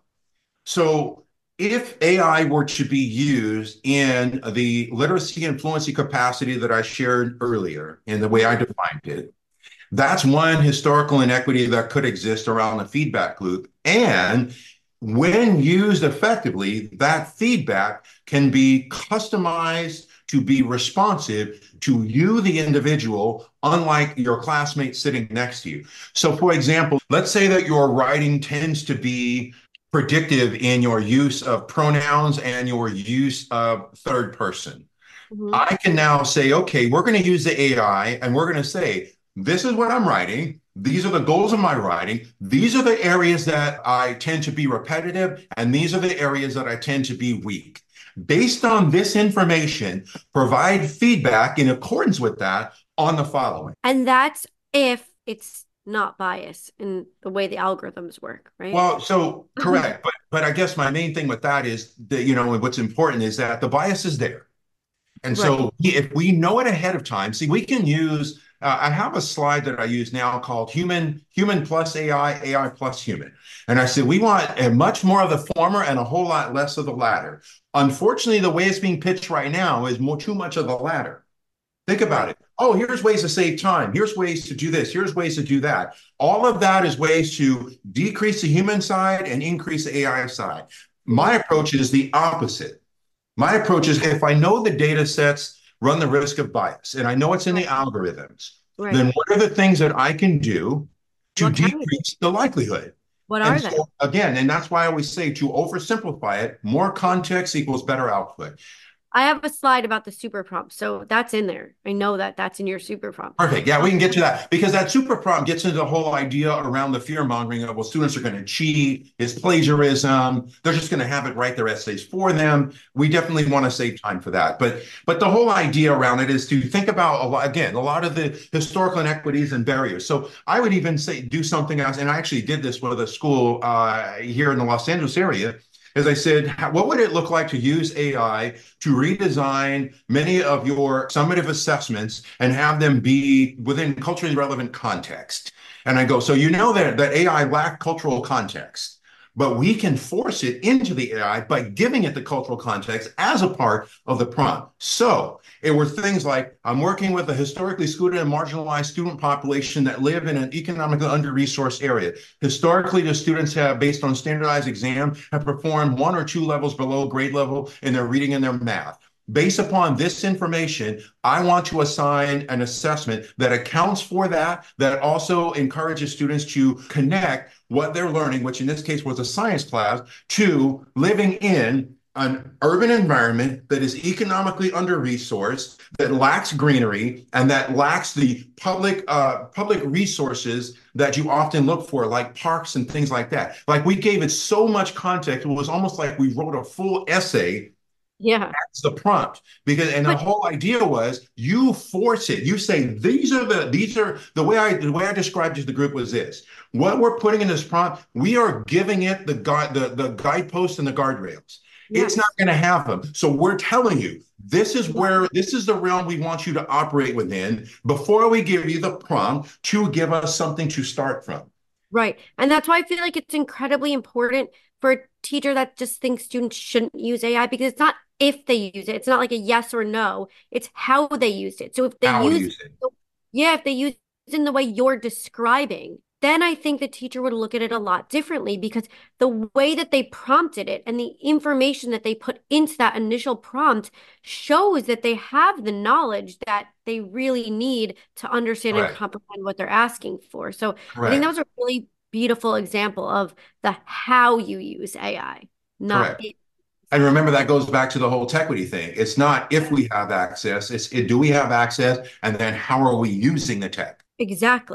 Speaker 3: So if A I were to be used in the literacy and fluency capacity that I shared earlier, in the way I defined it, that's one historical inequity that could exist around the feedback loop. And when used effectively, that feedback can be customized to be responsive to you, the individual, unlike your classmate sitting next to you. So, for example, let's say that your writing tends to be predictive in your use of pronouns and your use of third person.
Speaker 2: Mhm.
Speaker 3: I can now say, okay, we're going to use the A I and we're going to say, this is what I'm writing. These are the goals of my writing. These are the areas that I tend to be repetitive, and these are the areas that I tend to be weak. Based on this information, provide feedback in accordance with that on the following.
Speaker 2: And that's if it's not biased in the way the algorithms work, right?
Speaker 3: Well, so correct. But but I guess my main thing with that is that, you know, what's important is that the bias is there. And
Speaker 2: Right.
Speaker 3: so if we know it ahead of time, see, we can use, uh, I have a slide that I use now called human, human plus A I, A I plus human. And I said, we want a much more of the former and a whole lot less of the latter. Unfortunately, the way it's being pitched right now is more too much of the latter. Think about it. Oh, here's ways to save time. Here's ways to do this. Here's ways to do that. All of that is ways to decrease the human side and increase the A I side. My approach is the opposite. My approach is if I know the data sets run the risk of bias and I know it's in the algorithms,
Speaker 2: Right.
Speaker 3: then what are the things that I can do to
Speaker 2: What can we do?
Speaker 3: decrease the likelihood?
Speaker 2: What are
Speaker 3: And
Speaker 2: they?
Speaker 3: so, again, and that's why I always say to oversimplify it, more context equals better output.
Speaker 2: I have a slide about the super prompt, so that's in there. I know that that's in your super prompt.
Speaker 3: Perfect. Yeah, we can get to that because that super prompt gets into the whole idea around the fear mongering of, well, students are going to cheat, it's plagiarism, they're just going to have it write their essays for them. We definitely want to save time for that. But but the whole idea around it is to think about, a lot, again, a lot of the historical inequities and barriers. So I would even say do something else, and I actually did this with a school uh, here in the Los Angeles area. As I said, what would it look like to use A I to redesign many of your summative assessments and have them be within culturally relevant context? And I go, so you know that, that A I lacked cultural context, but we can force it into the A I by giving it the cultural context as a part of the prompt. So it were things like, I'm working with a historically excluded and marginalized student population that live in an economically under-resourced area. Historically, the students have, based on standardized exam, have performed one or two levels below grade level in their reading and their math. Based upon this information, I want to assign an assessment that accounts for that, that also encourages students to connect what they're learning, which in this case was a science class, to living in an urban environment that is economically under-resourced, that lacks greenery, and that lacks the public uh, public resources that you often look for, like parks and things like that. Like, we gave it so much context, it was almost like we wrote a full essay.
Speaker 2: Yeah.
Speaker 3: That's the prompt. Because and
Speaker 2: But,
Speaker 3: the whole idea was you force it. You say, these are the these are the way I the way I described it to the group was this. What we're putting in this prompt, we are giving it the guide the, the guideposts and the guardrails.
Speaker 2: yes.
Speaker 3: It's not going to have them. So we're telling you, this is where this is the realm we want you to operate within before we give you the prompt to give us something to start from.
Speaker 2: Right. And that's why I feel like it's incredibly important for a teacher that just thinks students shouldn't use A I, because it's not if they use it. It's not like a yes or no. It's how they use it. So if they
Speaker 3: How we
Speaker 2: use,
Speaker 3: use it.
Speaker 2: yeah, if they use it in the way you're describing, then I think the teacher would look at it a lot differently, because the way that they prompted it and the information that they put into that initial prompt shows that they have the knowledge that they really need to understand and
Speaker 3: Correct.
Speaker 2: comprehend what they're asking for. So I think that
Speaker 3: Correct.
Speaker 2: was a really beautiful example of the how you use A I, not
Speaker 3: Correct.
Speaker 2: it.
Speaker 3: And remember, that goes back to the whole Tequity thing. It's not if we have access, it's it, do we have access, and then how are we using the tech?
Speaker 2: Exactly.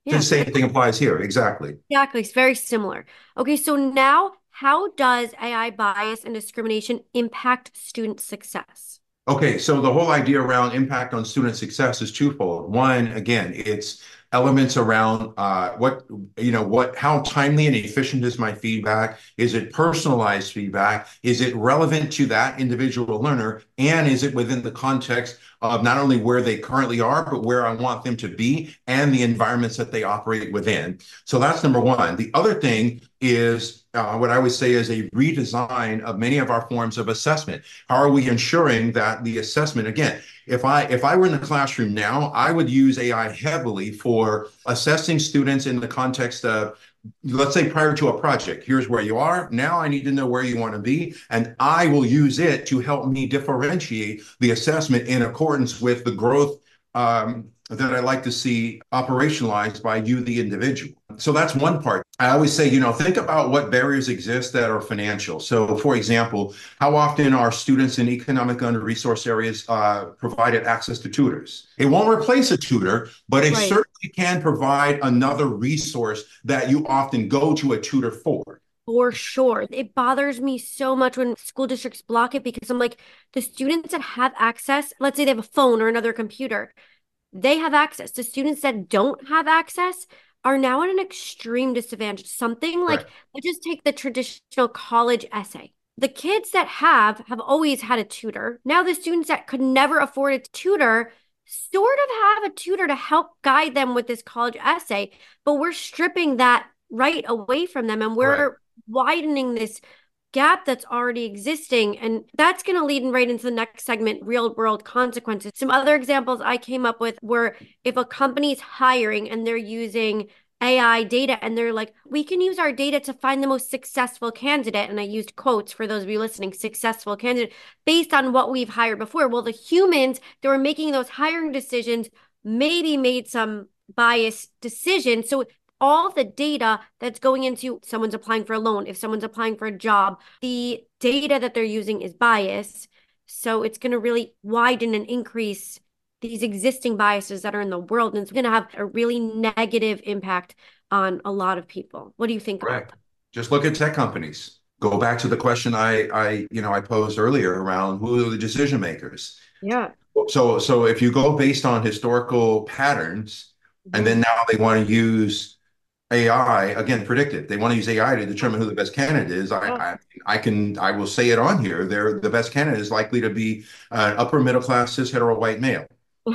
Speaker 2: Yeah.
Speaker 3: The same thing applies here. Exactly.
Speaker 2: Exactly. It's very similar. Okay, so now how does A I bias and discrimination impact student success?
Speaker 3: Okay, so the whole idea around impact on student success is twofold. One, again, it's elements around uh, what, you know, what, how timely and efficient is my feedback? Is it personalized feedback? Is it relevant to that individual learner? And is it within the context of not only where they currently are, but where I want them to be and the environments that they operate within? So that's number one. The other thing is uh, what I would say is a redesign of many of our forms of assessment. How are we ensuring that the assessment, again, if I if I were in the classroom now, I would use A I heavily for assessing students in the context of, let's say, prior to a project. Here's where you are. Now I need to know where you want to be. And I will use it to help me differentiate the assessment in accordance with the growth um, that I like to see operationalized by you, the individual. So that's one part. I always say, you know, think about what barriers exist that are financial. So, for example, how often are students in economic under-resourced areas uh, provided access to tutors? It won't replace a tutor, but it
Speaker 2: Right.
Speaker 3: certainly can provide another resource that you often go to a tutor for.
Speaker 2: For sure. It bothers me so much when school districts block it because I'm like, the students that have access, let's say they have a phone or another computer, they have access. The students that don't have access are now at an extreme disadvantage. Something like,
Speaker 3: Right.
Speaker 2: let's just take the traditional college essay. The kids that have have always had a tutor. Now the students that could never afford a tutor sort of have a tutor to help guide them with this college essay, but we're stripping that right away from them and
Speaker 3: Right.
Speaker 2: we're widening this gap that's already existing. And that's going to lead in right into the next segment, real world consequences. Some other examples I came up with were if a company's hiring and they're using A I data and they're like, we can use our data to find the most successful candidate. And I used quotes for those of you listening, successful candidate based on what we've hired before. Well, the humans that were making those hiring decisions maybe made some biased decisions. So all the data that's going into someone's applying for a loan, if someone's applying for a job, the data that they're using is biased. So it's going to really widen and increase these existing biases that are in the world. And it's going to have a really negative impact on a lot of people. What do you think about
Speaker 3: Right.
Speaker 2: that?
Speaker 3: Just look at tech companies. Go back to the question I, I, you know, I posed earlier around who are the decision makers.
Speaker 2: Yeah.
Speaker 3: So, so if you go based on historical patterns, and then now they want to use A I, again, predictive. They want to use A I to determine who the best candidate is. I,
Speaker 2: Yeah.
Speaker 3: I, I can, I will say it on here. They're the best candidate is likely to be an upper middle class cis hetero white male.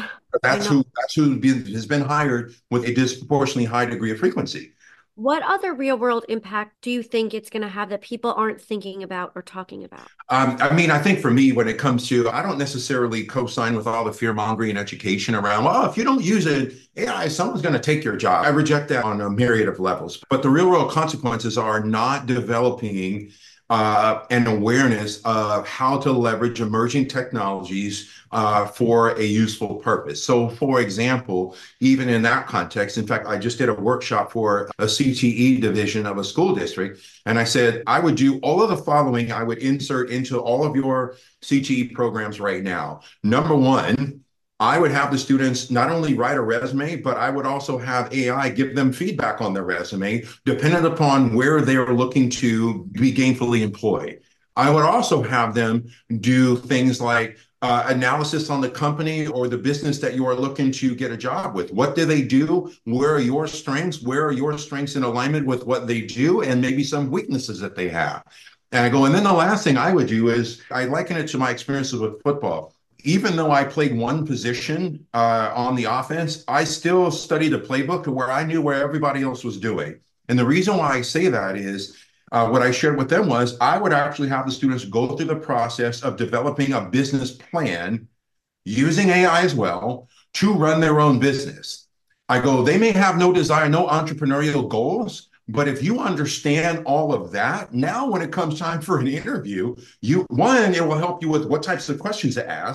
Speaker 2: I
Speaker 3: That's
Speaker 2: know.
Speaker 3: who, that's who been, has been hired with a disproportionately high degree of frequency.
Speaker 2: What other real world impact do you think it's going to have that people aren't thinking about or talking about?
Speaker 3: Um, I mean, I think for me, when it comes to, I don't necessarily co-sign with all the fear mongering and education around, well, if you don't use it, A I, someone's going to take your job. I reject that on a myriad of levels. But the real world consequences are not developing uh, an awareness of how to leverage emerging technologies uh, for a useful purpose. So, for example, even in that context, in fact, I just did a workshop for a C T E division of a school district. And I said, I would do all of the following. I would insert into all of your C T E programs right now. Number one, I would have the students not only write a resume, but I would also have A I give them feedback on their resume, dependent upon where they're looking to be gainfully employed. I would also have them do things like uh, analysis on the company or the business that you are looking to get a job with. What do they do? Where are your strengths? Where are your strengths in alignment with what they do? And maybe some weaknesses that they have. And I go, and then the last thing I would do is I liken it to my experiences with football. Even though I played one position uh, on the offense, I still studied a playbook to where I knew where everybody else was doing. And the reason why I say that is uh, what I shared with them was I would actually have the students go through the process of developing a business plan using A I as well to run their own business. I go, they may have no desire, no entrepreneurial goals, but if you understand all of that, now when it comes time for an interview, you one, it will help you with what types of questions to ask.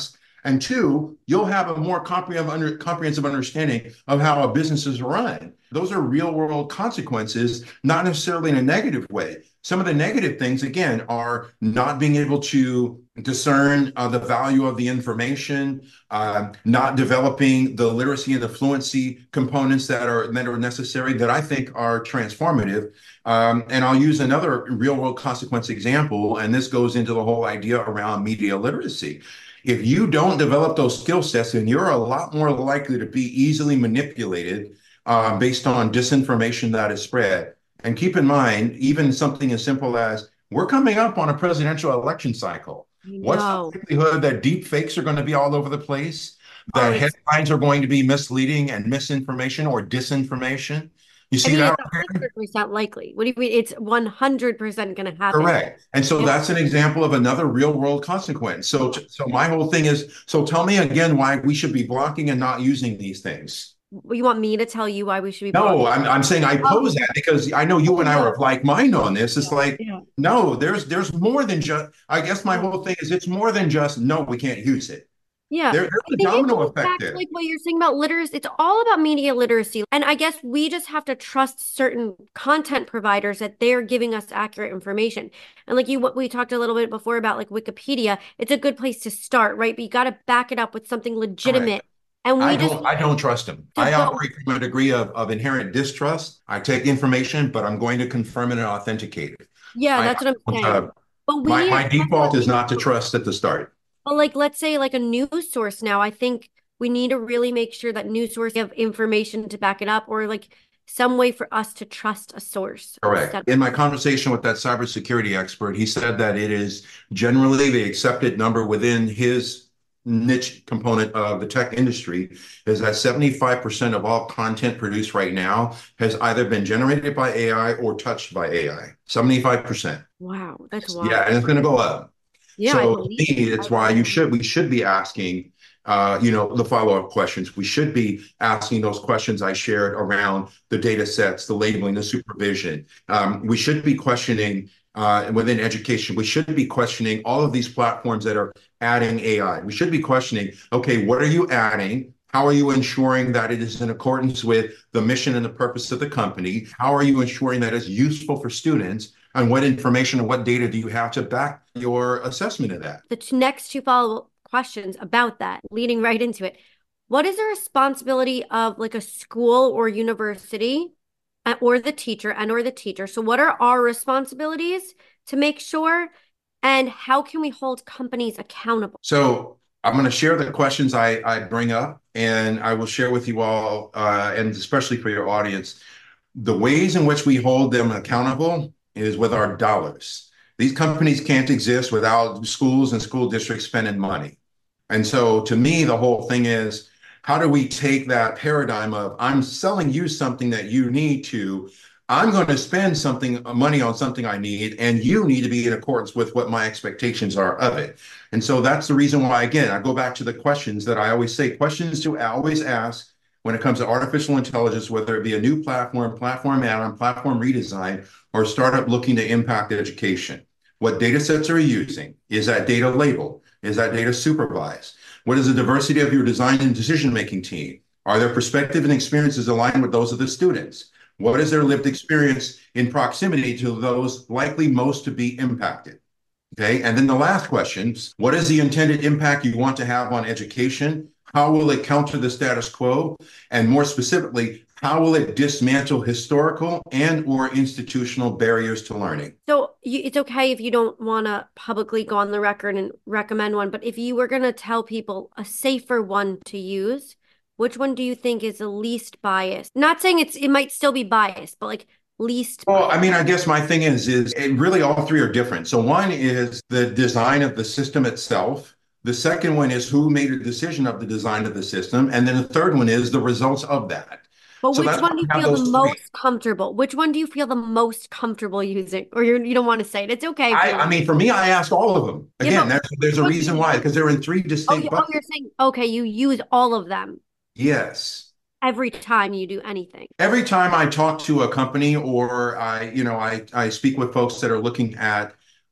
Speaker 3: And two, you'll have a more comprehensive, under, comprehensive understanding of how a business is run. Those are real world consequences, not necessarily in a negative way. Some of the negative things, again, are not being able to discern uh, the value of the information, uh, not developing the literacy and the fluency components that are that are necessary, that I think are transformative. Um, and I'll use another real world consequence example, and this goes into the whole idea around media literacy. If you don't develop those skill sets, then you're a lot more likely to be easily manipulated uh, based on disinformation that is spread. And keep in mind, even something as simple as we're coming up on a presidential election cycle. What's the likelihood that deep fakes are going to be all over the place? That oh, headlines are going to be misleading and misinformation or disinformation? You see I mean, that?
Speaker 2: It's one hundred percent likely. What do you mean? It's one hundred percent going to happen.
Speaker 3: Correct. And so yeah. that's an example of another real world consequence. So, so my whole thing is, so tell me again why we should be blocking and not using these things.
Speaker 2: You want me to tell you why we should be
Speaker 3: blocking? No, I'm, I'm saying I pose oh. that because I know you and I are of like mind on this. It's yeah. like, yeah. no, there's there's more than just, I guess my whole thing is it's more than just, no, we can't use it.
Speaker 2: Yeah,
Speaker 3: there, there's a domino effect there.
Speaker 2: Like what you're saying about literacy, it's all about media literacy. And I guess we just have to trust certain content providers that they're giving us accurate information. And like you, what we talked a little bit before about like Wikipedia, it's a good place to start, right? But you got to back it up with something legitimate. Right. And we
Speaker 3: I
Speaker 2: just
Speaker 3: don't, I don't trust them. I operate from a degree of, of inherent distrust. I take information, but I'm going to confirm it and authenticate it.
Speaker 2: Yeah, that's I, what I'm saying. Uh,
Speaker 3: but we my, my default is not to trust at the start.
Speaker 2: But like, let's say like a news source now, I think we need to really make sure that news sources have information to back it up or like some way for us to trust a source.
Speaker 3: Correct. In my conversation with that cybersecurity expert, he said that it is generally the accepted number within his niche component of the tech industry is that seventy-five percent of all content produced right now has either been generated by A I or touched by A I. seventy-five percent.
Speaker 2: Wow, that's wild.
Speaker 3: Yeah, and it's going to go up.
Speaker 2: Yeah,
Speaker 3: so to me, it's why you should we should be asking, uh, you know, the follow-up questions. We should be asking those questions I shared around the data sets, the labeling, the supervision. Um, we should be questioning uh, within education. We should be questioning all of these platforms that are adding A I. We should be questioning, okay, what are you adding? How are you ensuring that it is in accordance with the mission and the purpose of the company? How are you ensuring that it's useful for students? And what information and what data do you have to back your assessment of that?
Speaker 2: The next two follow-up questions about that, leading right into it. What is the responsibility of like a school or university or the teacher and or the teacher? So what are our responsibilities to make sure? And how can we hold companies accountable?
Speaker 3: So I'm going to share the questions I, I bring up, and I will share with you all, uh, and especially for your audience, the ways in which we hold them accountable is with our dollars. These companies can't exist without schools and school districts spending money. And so to me, the whole thing is, how do we take that paradigm of I'm selling you something that you need to, I'm going to spend something money on something I need, and you need to be in accordance with what my expectations are of it. And so that's the reason why, again, I go back to the questions that I always say, questions to always ask when it comes to artificial intelligence, whether it be a new platform, platform add-on, platform redesign, or a startup looking to impact education. What data sets are you using? Is that data labeled? Is that data supervised? What is the diversity of your design and decision-making team? Are their perspective and experiences aligned with those of the students? What is their lived experience in proximity to those likely most to be impacted? Okay, and then the last question, what is the intended impact you want to have on education? How will it counter the status quo? And more specifically, how will it dismantle historical and or institutional barriers to learning?
Speaker 2: So you, it's okay if you don't want to publicly go on the record and recommend one, but if you were going to tell people a safer one to use, which one do you think is the least biased? Not saying it's it might still be biased, but like least
Speaker 3: Well, I mean, I guess my thing is, is it really all three are different. So one is the design of the system itself. The second one is who made a decision of the design of the system. And then the third one is the results of that.
Speaker 2: But so which one do you feel the most three. comfortable? Which one do you feel the most comfortable using? Or you're, you don't want to say it. It's okay.
Speaker 3: I, I mean, for me, I ask all of them. Again, you know, there's, there's a reason why, because they're in three distinct
Speaker 2: oh, oh, you're saying, okay, you use all of them.
Speaker 3: Yes.
Speaker 2: Every time you do anything.
Speaker 3: Every time I talk to a company or I, you know, I, I speak with folks that are looking at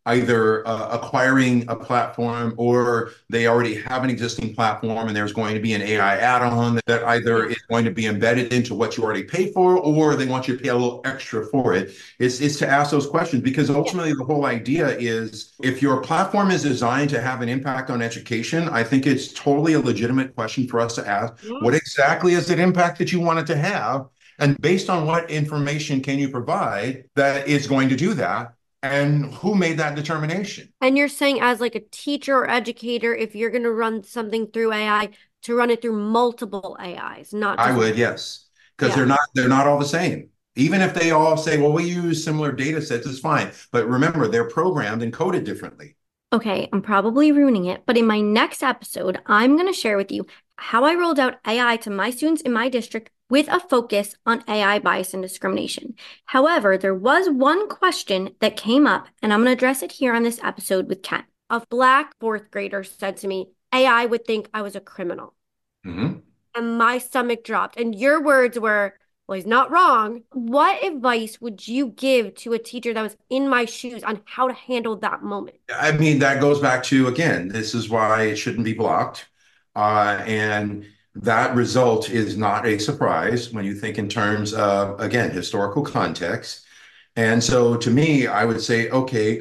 Speaker 3: either uh, acquiring a platform, or they already have an existing platform and there's going to be an A I add-on that either is going to be embedded into what you already pay for, or they want you to pay a little extra for it. It's, it's to ask those questions, because ultimately the whole idea is, if your platform is designed to have an impact on education, I think it's totally a legitimate question for us to ask.
Speaker 2: Yeah.
Speaker 3: What exactly is the impact that you want it to have? And based on what information can you provide that is going to do that? And who made that determination?
Speaker 2: And you're saying, as like a teacher or educator, if you're going to run something through A I, to run it through multiple A Is, not just
Speaker 3: I would, yes, because
Speaker 2: Yeah.
Speaker 3: they're not they're not all the same. Even if they all say, well, we use similar data sets, it's fine. But remember, they're programmed and coded differently.
Speaker 2: Okay, I'm probably ruining it, but in my next episode, I'm going to share with you how I rolled out A I to my students in my district with a focus on A I bias and discrimination. However, there was one question that came up, and I'm going to address it here on this episode with Ken. A Black fourth grader said to me, A I would think I was a criminal.
Speaker 3: Mm-hmm.
Speaker 2: And my stomach dropped. And your words were, well, he's not wrong. What advice would you give to a teacher that was in my shoes on how to handle that moment?
Speaker 3: I mean, that goes back to, again, this is why it shouldn't be blocked. Uh, and that result is not a surprise when you think in terms of, again, historical context. And so to me, I would say, okay,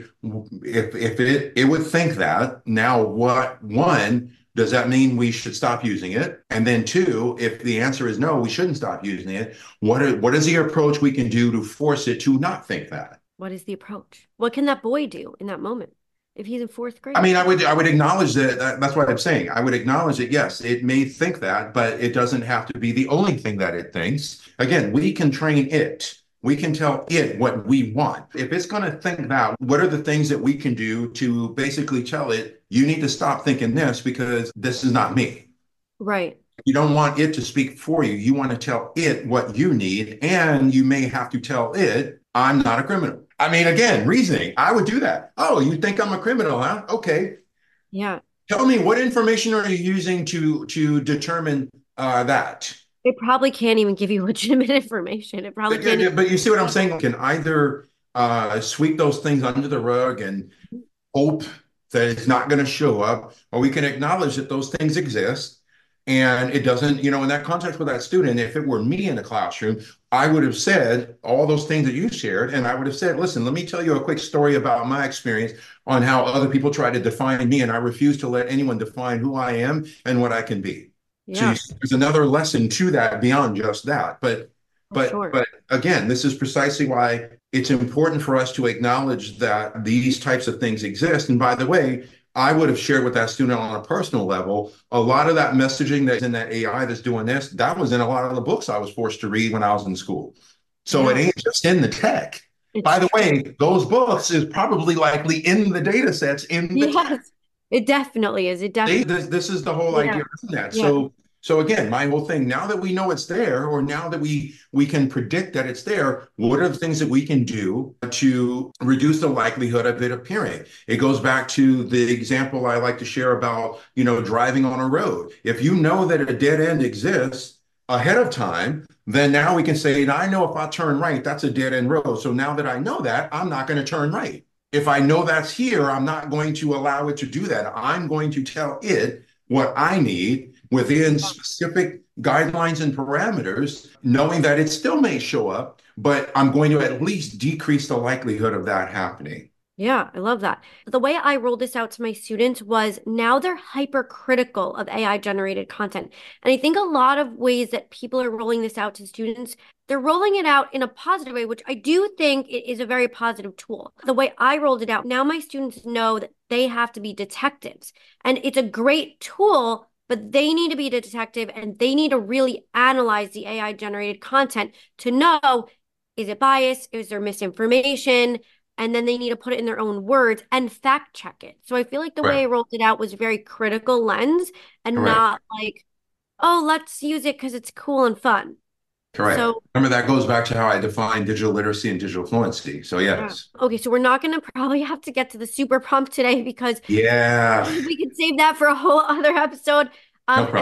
Speaker 3: if if it it would think that, now what, one, does that mean we should stop using it? And then two, if the answer is no, we shouldn't stop using it, what are, what is the approach we can do to force it to not think that?
Speaker 2: What is the approach? What can that boy do in that moment if he's in fourth grade?
Speaker 3: I mean, I would I would acknowledge that, that that's what I'm saying. I would acknowledge that, yes, it may think that, but it doesn't have to be the only thing that it thinks. Again, we can train it. We can tell it what we want. If it's going to think that, what are the things that we can do to basically tell it, you need to stop thinking this because this is not me.
Speaker 2: Right.
Speaker 3: You don't want it to speak for you. You want to tell it what you need, and you may have to tell it, I'm not a criminal. I mean, again, reasoning, I would do that. Oh, you think I'm a criminal, huh? Okay.
Speaker 2: Yeah.
Speaker 3: Tell me, what information are you using to to determine uh, that?
Speaker 2: It probably can't even give you legitimate information. It probably
Speaker 3: But,
Speaker 2: can't
Speaker 3: yeah,
Speaker 2: even.
Speaker 3: but you see what I'm saying? Can either uh, sweep those things under the rug and hope that it's not going to show up, or we can acknowledge that those things exist. And it doesn't, you know, in that context with that student, if it were me in the classroom, I would have said all those things that you shared. And I would have said, listen, let me tell you a quick story about my experience on how other people try to define me. And I refuse to let anyone define who I am and what I can be.
Speaker 2: Yeah.
Speaker 3: So you, there's another lesson to that beyond just that. But, but,
Speaker 2: sure.
Speaker 3: but again, this is precisely why it's important for us to acknowledge that these types of things exist. And by the way, I would have shared with that student on a personal level, a lot of that messaging that's in that A I that's doing this, that was in a lot of the books I was forced to read when I was in school. So
Speaker 2: Yeah.
Speaker 3: it ain't just in the tech.
Speaker 2: It's
Speaker 3: By the
Speaker 2: true.
Speaker 3: way, those books is probably likely in the data sets in the tech.
Speaker 2: Yes, it definitely is. It
Speaker 3: See,
Speaker 2: definitely.
Speaker 3: this, this is the whole
Speaker 2: Yeah.
Speaker 3: idea of that.
Speaker 2: Yeah.
Speaker 3: So, so again, my whole thing, now that we know it's there, or now that we we can predict that it's there, what are the things that we can do to reduce the likelihood of it appearing? It goes back to the example I like to share about, you know, driving on a road. If you know that a dead end exists ahead of time, then now we can say, I know if I turn right, that's a dead end road. So now that I know that, I'm not going to turn right. If I know that's here, I'm not going to allow it to do that. I'm going to tell it what I need within specific guidelines and parameters, knowing that it still may show up, but I'm going to at least decrease the likelihood of that happening.
Speaker 2: Yeah, I love that. The way I rolled this out to my students was, now they're hypercritical of A I generated content. And I think a lot of ways that people are rolling this out to students, they're rolling it out in a positive way, which I do think it is a very positive tool. The way I rolled it out, now my students know that they have to be detectives. And it's a great tool, but they need to be a detective, and they need to really analyze the A I generated content to know, is it biased? Is there misinformation? And then they need to put it in their own words and fact check it. So I feel like the
Speaker 3: Right.
Speaker 2: way I rolled it out was very critical lens, and
Speaker 3: Correct.
Speaker 2: not like, oh, let's use it because it's cool and fun.
Speaker 3: Correct.
Speaker 2: So,
Speaker 3: Remember, that goes back to how I define digital literacy and digital fluency. So yes.
Speaker 2: okay, so we're not going to probably have to get to the super prompt today, because
Speaker 3: Yeah.
Speaker 2: we could save that for a whole other episode.
Speaker 3: No
Speaker 2: Um,
Speaker 3: problem.
Speaker 2: and then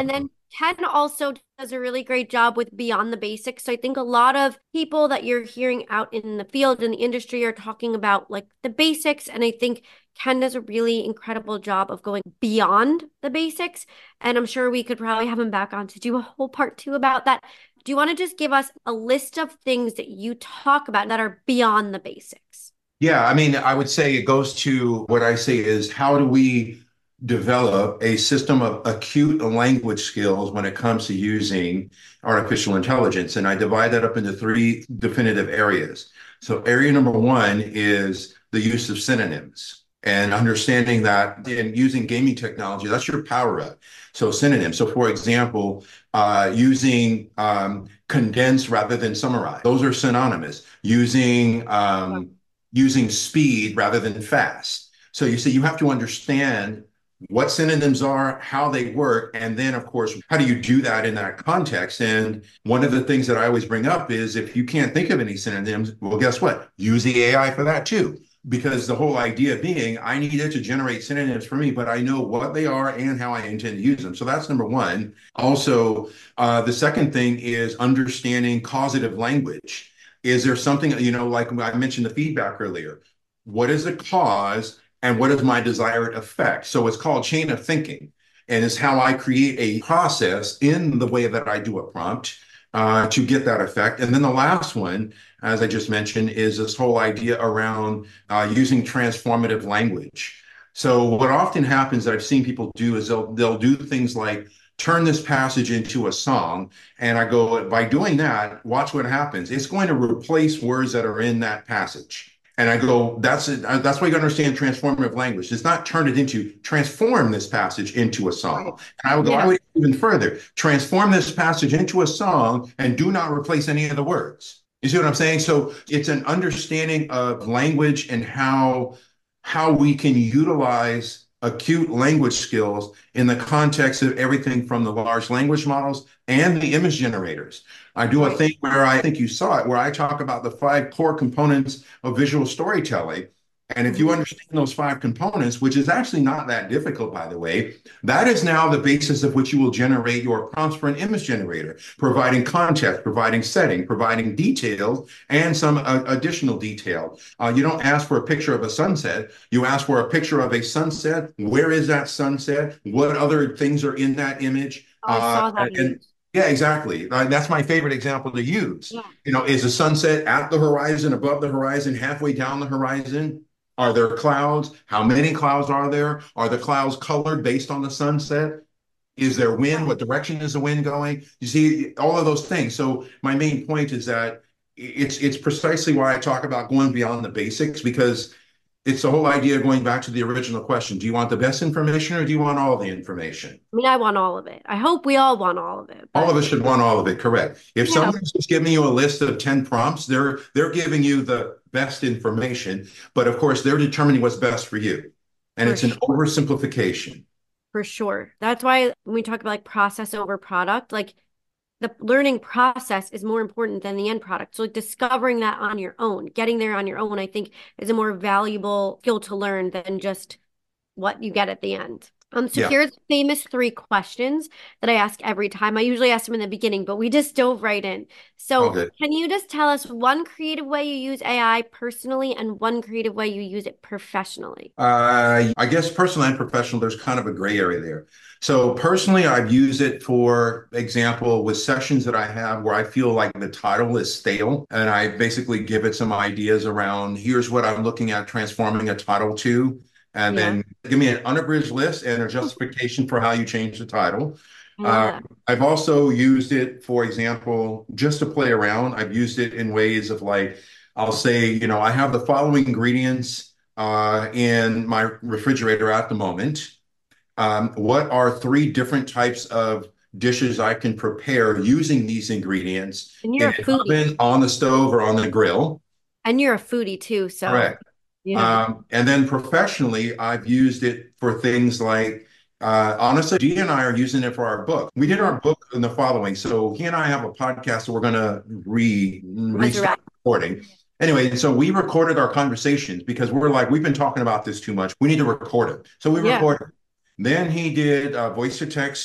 Speaker 2: Ken also does a really great job with Beyond the Basics. So I think a lot of people that you're hearing out in the field, in the industry, are talking about like the basics. And I think Ken does a really incredible job of going beyond the basics. And I'm sure we could probably have him back on to do a whole part two about that. Do you want to just give us a list of things that you talk about that are beyond the basics?
Speaker 3: Yeah, I mean, I would say it goes to what I say is how do we develop a system of acute language skills when it comes to using artificial intelligence? And I divide that up into three definitive areas. So area number one is the use of synonyms and understanding that in using gaming technology, that's your power up. So synonyms. So for example, uh, using um, condense rather than summarize. Those are synonymous. Using um, using speed rather than fast. So you see, you have to understand what synonyms are, how they work, and then, of course, how do you do that in that context? And one of the things that I always bring up is if you can't think of any synonyms, well, guess what? Use the A I for that too. Because the whole idea being, I need it to generate synonyms for me, but I know what they are and how I intend to use them. So that's number one. Also, uh, the second thing is understanding causative language. Is there something, you know, like I mentioned the feedback earlier, what is the cause and what is my desired effect? So it's called chain of thinking, and it's how I create a process in the way that I do a prompt uh, to get that effect. And then the last one, as I just mentioned, is this whole idea around uh, using transformative language. So what often happens that I've seen people do is they'll they'll do things like turn this passage into a song. And I go, by doing that, watch what happens. It's going to replace words that are in that passage. And I go, that's it. That's why you understand transformative language. It's not turn it into, transform this passage into a song. And I would go, yeah. I would even further, transform this passage into a song and do not replace any of the words. You see what I'm saying? So it's an understanding of language and how, how we can utilize acute language skills in the context of everything from the large language models and the image generators. I do a thing where I think you saw it, where I talk about the five core components of visual storytelling. And if you understand those five components, which is actually not that difficult, by the way, that is now the basis of which you will generate your prompts for an image generator, providing context, providing setting, providing details, and some uh, additional detail. Uh, you don't ask for a picture of a sunset. You ask for a picture of a sunset. Where is that sunset? What other things are in that image?
Speaker 2: Oh, I saw that.
Speaker 3: Uh, and, Yeah, exactly. Uh, that's my favorite example to use. Yeah. You know, is the sunset at the horizon, above the horizon, halfway down the horizon? Are there clouds? How many clouds are there? Are the clouds colored based on the sunset? Is there wind? What direction is the wind going? You see, all of those things. So my main point is that it's it's precisely why I talk about going beyond the basics, because it's the whole idea of going back to the original question. Do you want the best information or do you want all the information?
Speaker 2: I mean, I want all of it. I hope we all want all of it.
Speaker 3: But... All of us should want all of it, correct. If yeah. someone's just giving you a list of ten prompts, they're they're giving you the best information. But of course, they're determining what's best for you. And for it's sure. an oversimplification.
Speaker 2: For sure. That's why when we talk about like process over product, like the learning process is more important than the end product. So like discovering that on your own, getting there on your own, I think is a more valuable skill to learn than just what you get at the end. Um, so yeah. here's famous three questions that I ask every time. I usually ask them in the beginning, but we just dove right in. So okay. Can you just tell us one creative way you use A I personally and one creative way you use it professionally?
Speaker 3: Uh, I guess personal and professional, there's kind of a gray area there. So personally, I've used it, for example, with sessions that I have where I feel like the title is stale, and I basically give it some ideas around, here's what I'm looking at transforming a title to, and yeah. then give me an unabridged list and a justification for how you change the title. Uh, I've also used it, for example, just to play around. I've used it in ways of like, I'll say, you know, I have the following ingredients uh, in my refrigerator at the moment. Um, what are three different types of dishes I can prepare using these ingredients
Speaker 2: and you're
Speaker 3: in
Speaker 2: a foodie.
Speaker 3: Oven, on the stove, or on the grill?
Speaker 2: And you're a foodie too, so.
Speaker 3: Correct. Yeah. Um, and then professionally, I've used it for things like, uh, honestly, Dee and I are using it for our book. We did our book in the following. So he and I have a podcast that we're going to re restart recording. Anyway, so we recorded our conversations because we're like, we've been talking about this too much. We need to record it. So we yeah. recorded. Then he did uh, voice to text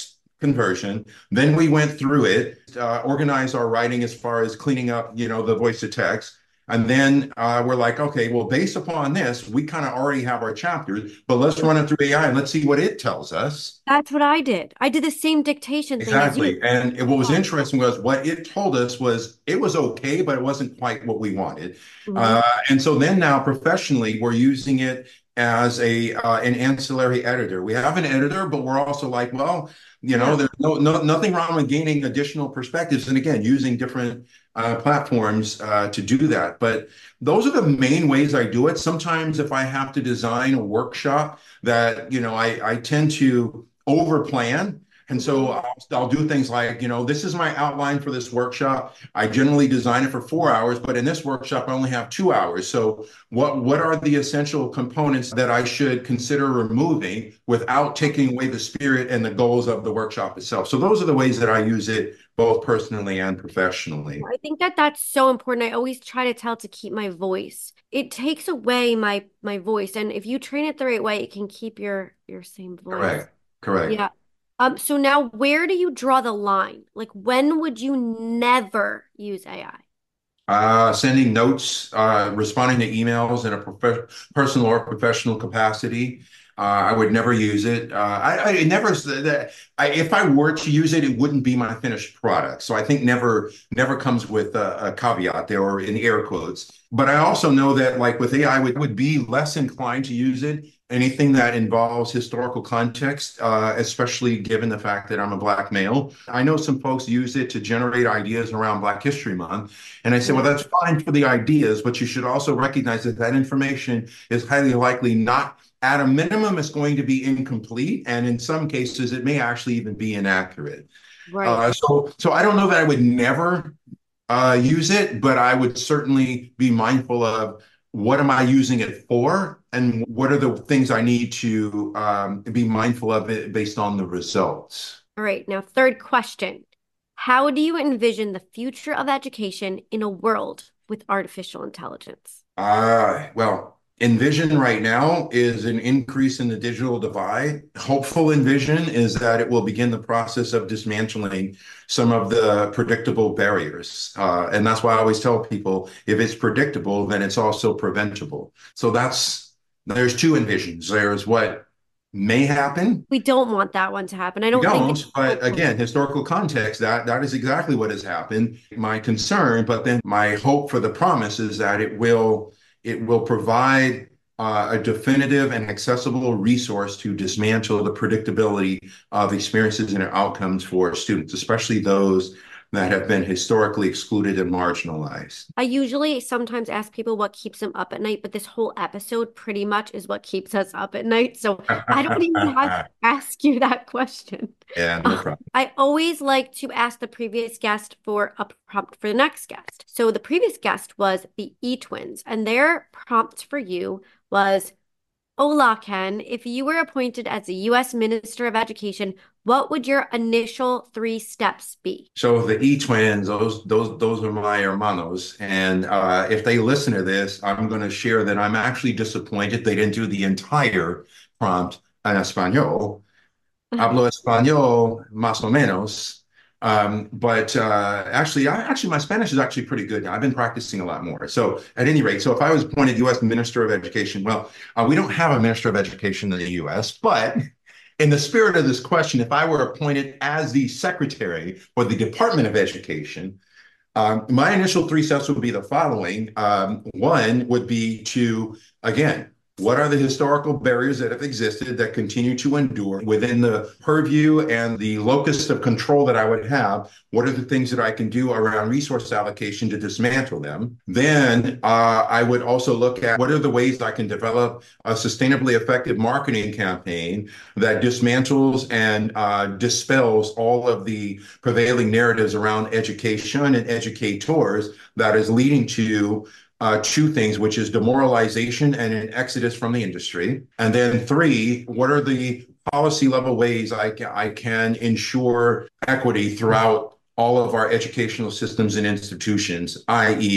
Speaker 3: conversion. Then we went through it, uh, organized our writing as far as cleaning up, you know, the voice to text. And then uh, we're like, okay, well, based upon this, we kind of already have our chapters, but let's run it through A I and let's see what it tells us.
Speaker 2: That's what I did. I did the same dictation thing as you.
Speaker 3: Exactly. And it, what was interesting was what it told us was it was okay, but it wasn't quite what we wanted.
Speaker 2: Mhm.
Speaker 3: Uh, and so then now professionally, we're using it as a uh, an ancillary editor. We have an editor, but we're also like, well, you know,
Speaker 2: Yeah.
Speaker 3: there's no, no nothing wrong with gaining additional perspectives. And again, using different uh, platforms uh, to do that. But those are the main ways I do it. Sometimes if I have to design a workshop that, you know, I, I tend to over plan. And so I'll, I'll do things like, you know, this is my outline for this workshop. I generally design it for four hours, but in this workshop, I only have two hours. So what, what are the essential components that I should consider removing without taking away the spirit and the goals of the workshop itself? So those are the ways that I use it, both personally and professionally.
Speaker 2: I think that that's so important. I always try to tell to keep my voice. It takes away my my voice, and if you train it the right way, it can keep your your same voice.
Speaker 3: Correct. Correct.
Speaker 2: Yeah. Um, so now where do you draw the line? Like when would you never use A I?
Speaker 3: Uh, sending notes, uh, responding to emails in a prof personal or professional capacity. Uh, I would never use it. Uh, I, I never, that I, if I were to use it, it wouldn't be my finished product. So I think never, never comes with a, a caveat there or in air quotes. But I also know that like with A I, I would, would be less inclined to use it. Anything that involves historical context, uh, especially given the fact that I'm a Black male. I know some folks use it to generate ideas around Black History Month. And I say, well, that's fine for the ideas, but you should also recognize that that information is highly likely not, at a minimum, it's going to be incomplete. And in some cases, it may actually even be inaccurate.
Speaker 2: Right.
Speaker 3: Uh, so, so I don't know that I would never uh, use it, but I would certainly be mindful of what am I using it for? And what are the things I need to um, be mindful of it based on the results?
Speaker 2: All right. Now, third question. How do you envision the future of education in a world with artificial intelligence?
Speaker 3: Uh, well, envision right now is an increase in the digital divide. Hopeful envision is that it will begin the process of dismantling some of the predictable barriers. Uh, and that's why I always tell people, if it's predictable, then it's also preventable. So that's, there's two envisions. There's what may happen.
Speaker 2: We don't want that one to happen. I
Speaker 3: We
Speaker 2: don't think
Speaker 3: don't,
Speaker 2: it's
Speaker 3: but again, historical context, that that is exactly what has happened. My concern, but then my hope for the promise is that it will it will provide uh, a definitive and accessible resource to dismantle the predictability of experiences and outcomes for students, especially those that have been historically excluded and marginalized.
Speaker 2: I usually sometimes ask people what keeps them up at night, but this whole episode pretty much is what keeps us up at night. So I don't even have to ask you that question.
Speaker 3: Yeah, no problem.
Speaker 2: I always like to ask the previous guest for a prompt for the next guest. So the previous guest was the E-Twins, and their prompt for you was, Hola, Ken, if you were appointed as the U S Minister of Education, what would your initial three steps be?
Speaker 3: So the E-Twins, those those those are my hermanos, and uh, if they listen to this, I'm going to share that I'm actually disappointed they didn't do the entire prompt en español. Hablo español más o menos. Um, but uh, actually, I, actually, my Spanish is actually pretty good now. I've been practicing a lot more. So at any rate, so if I was appointed U S Minister of Education, well, uh, we don't have a Minister of Education in the U S, but in the spirit of this question, if I were appointed as the Secretary for the Department of Education, um, my initial three steps would be the following. Um, one would be to, again, what are the historical barriers that have existed that continue to endure within the purview and the locus of control that I would have? What are the things that I can do around resource allocation to dismantle them? Then uh, I would also look at what are the ways I can develop a sustainably effective marketing campaign that dismantles and uh, dispels all of the prevailing narratives around education and educators that is leading to Uh, two things, which is demoralization and an exodus from the industry. And then three, what are the policy level ways I can, I can ensure equity throughout all of our educational systems and institutions, that is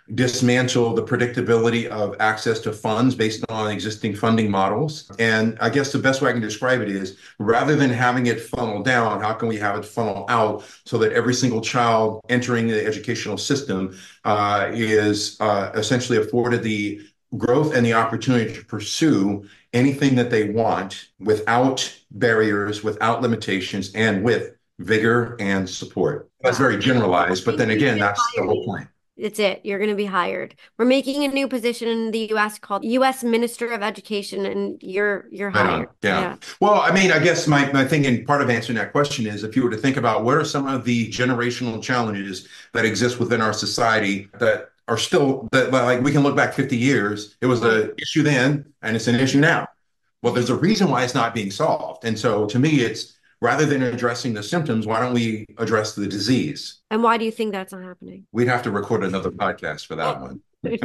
Speaker 3: dismantle the predictability of access to funds based on existing funding models. And I guess the best way I can describe it is, rather than having it funnel down, how can we have it funnel out so that every single child entering the educational system uh, is uh, essentially afforded the growth and the opportunity to pursue anything that they want without barriers, without limitations, and with vigor and support. That's very generalized, but then again, that's the whole point.
Speaker 2: It's it. You're going to be hired. We're making a new position in the U S called U S Minister of Education, and you're you're hired.
Speaker 3: Yeah. yeah. Well, I mean, I guess my, my thinking, part of answering that question is, if you were to think about what are some of the generational challenges that exist within our society that are still, that like we can look back fifty years, it was an issue then and it's an issue now. Well, there's a reason why it's not being solved. And so to me, it's, rather than addressing the symptoms, why don't we address the disease?
Speaker 2: And why do you think that's not happening?
Speaker 3: We'd have to record another podcast for that one.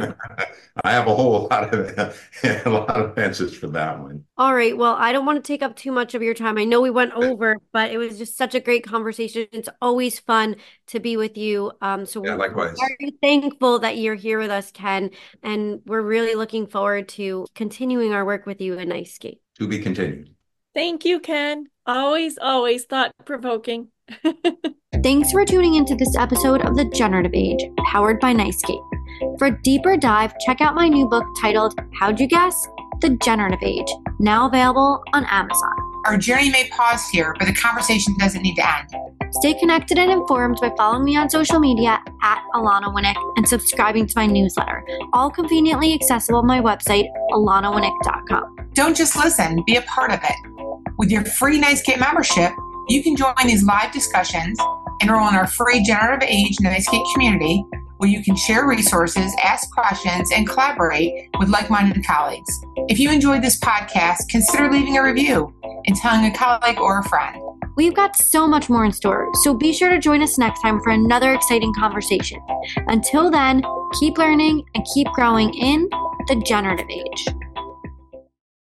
Speaker 3: I have a whole lot of a lot of answers for that one.
Speaker 2: All right. Well, I don't want to take up too much of your time. I know we went over, but it was just such a great conversation. It's always fun to be with you. Um, so
Speaker 3: yeah,
Speaker 2: we're
Speaker 3: likewise.
Speaker 2: very thankful that you're here with us, Ken. And we're really looking forward to continuing our work with you in NYSCAPE.
Speaker 3: To be continued.
Speaker 4: Thank you, Ken. Always, always thought-provoking.
Speaker 2: Thanks for tuning into this episode of The Generative Age, powered by NYSCAPE. For a deeper dive, check out my new book titled, How'd You Guess? The Generative Age, now available on Amazon.
Speaker 1: Our journey may pause here, but the conversation doesn't need to end.
Speaker 2: Stay connected and informed by following me on social media at Alana Winnick and subscribing to my newsletter, all conveniently accessible on my website, alana winnick dot com.
Speaker 1: Don't just listen, be a part of it. With your free NYSCAPE membership, you can join these live discussions, enroll in our free Generative Age NYSCAPE community, where you can share resources, ask questions, and collaborate with like-minded colleagues. If you enjoyed this podcast, consider leaving a review and telling a colleague or a friend.
Speaker 2: We've got so much more in store, so be sure to join us next time for another exciting conversation. Until then, keep learning and keep growing in the Generative Age.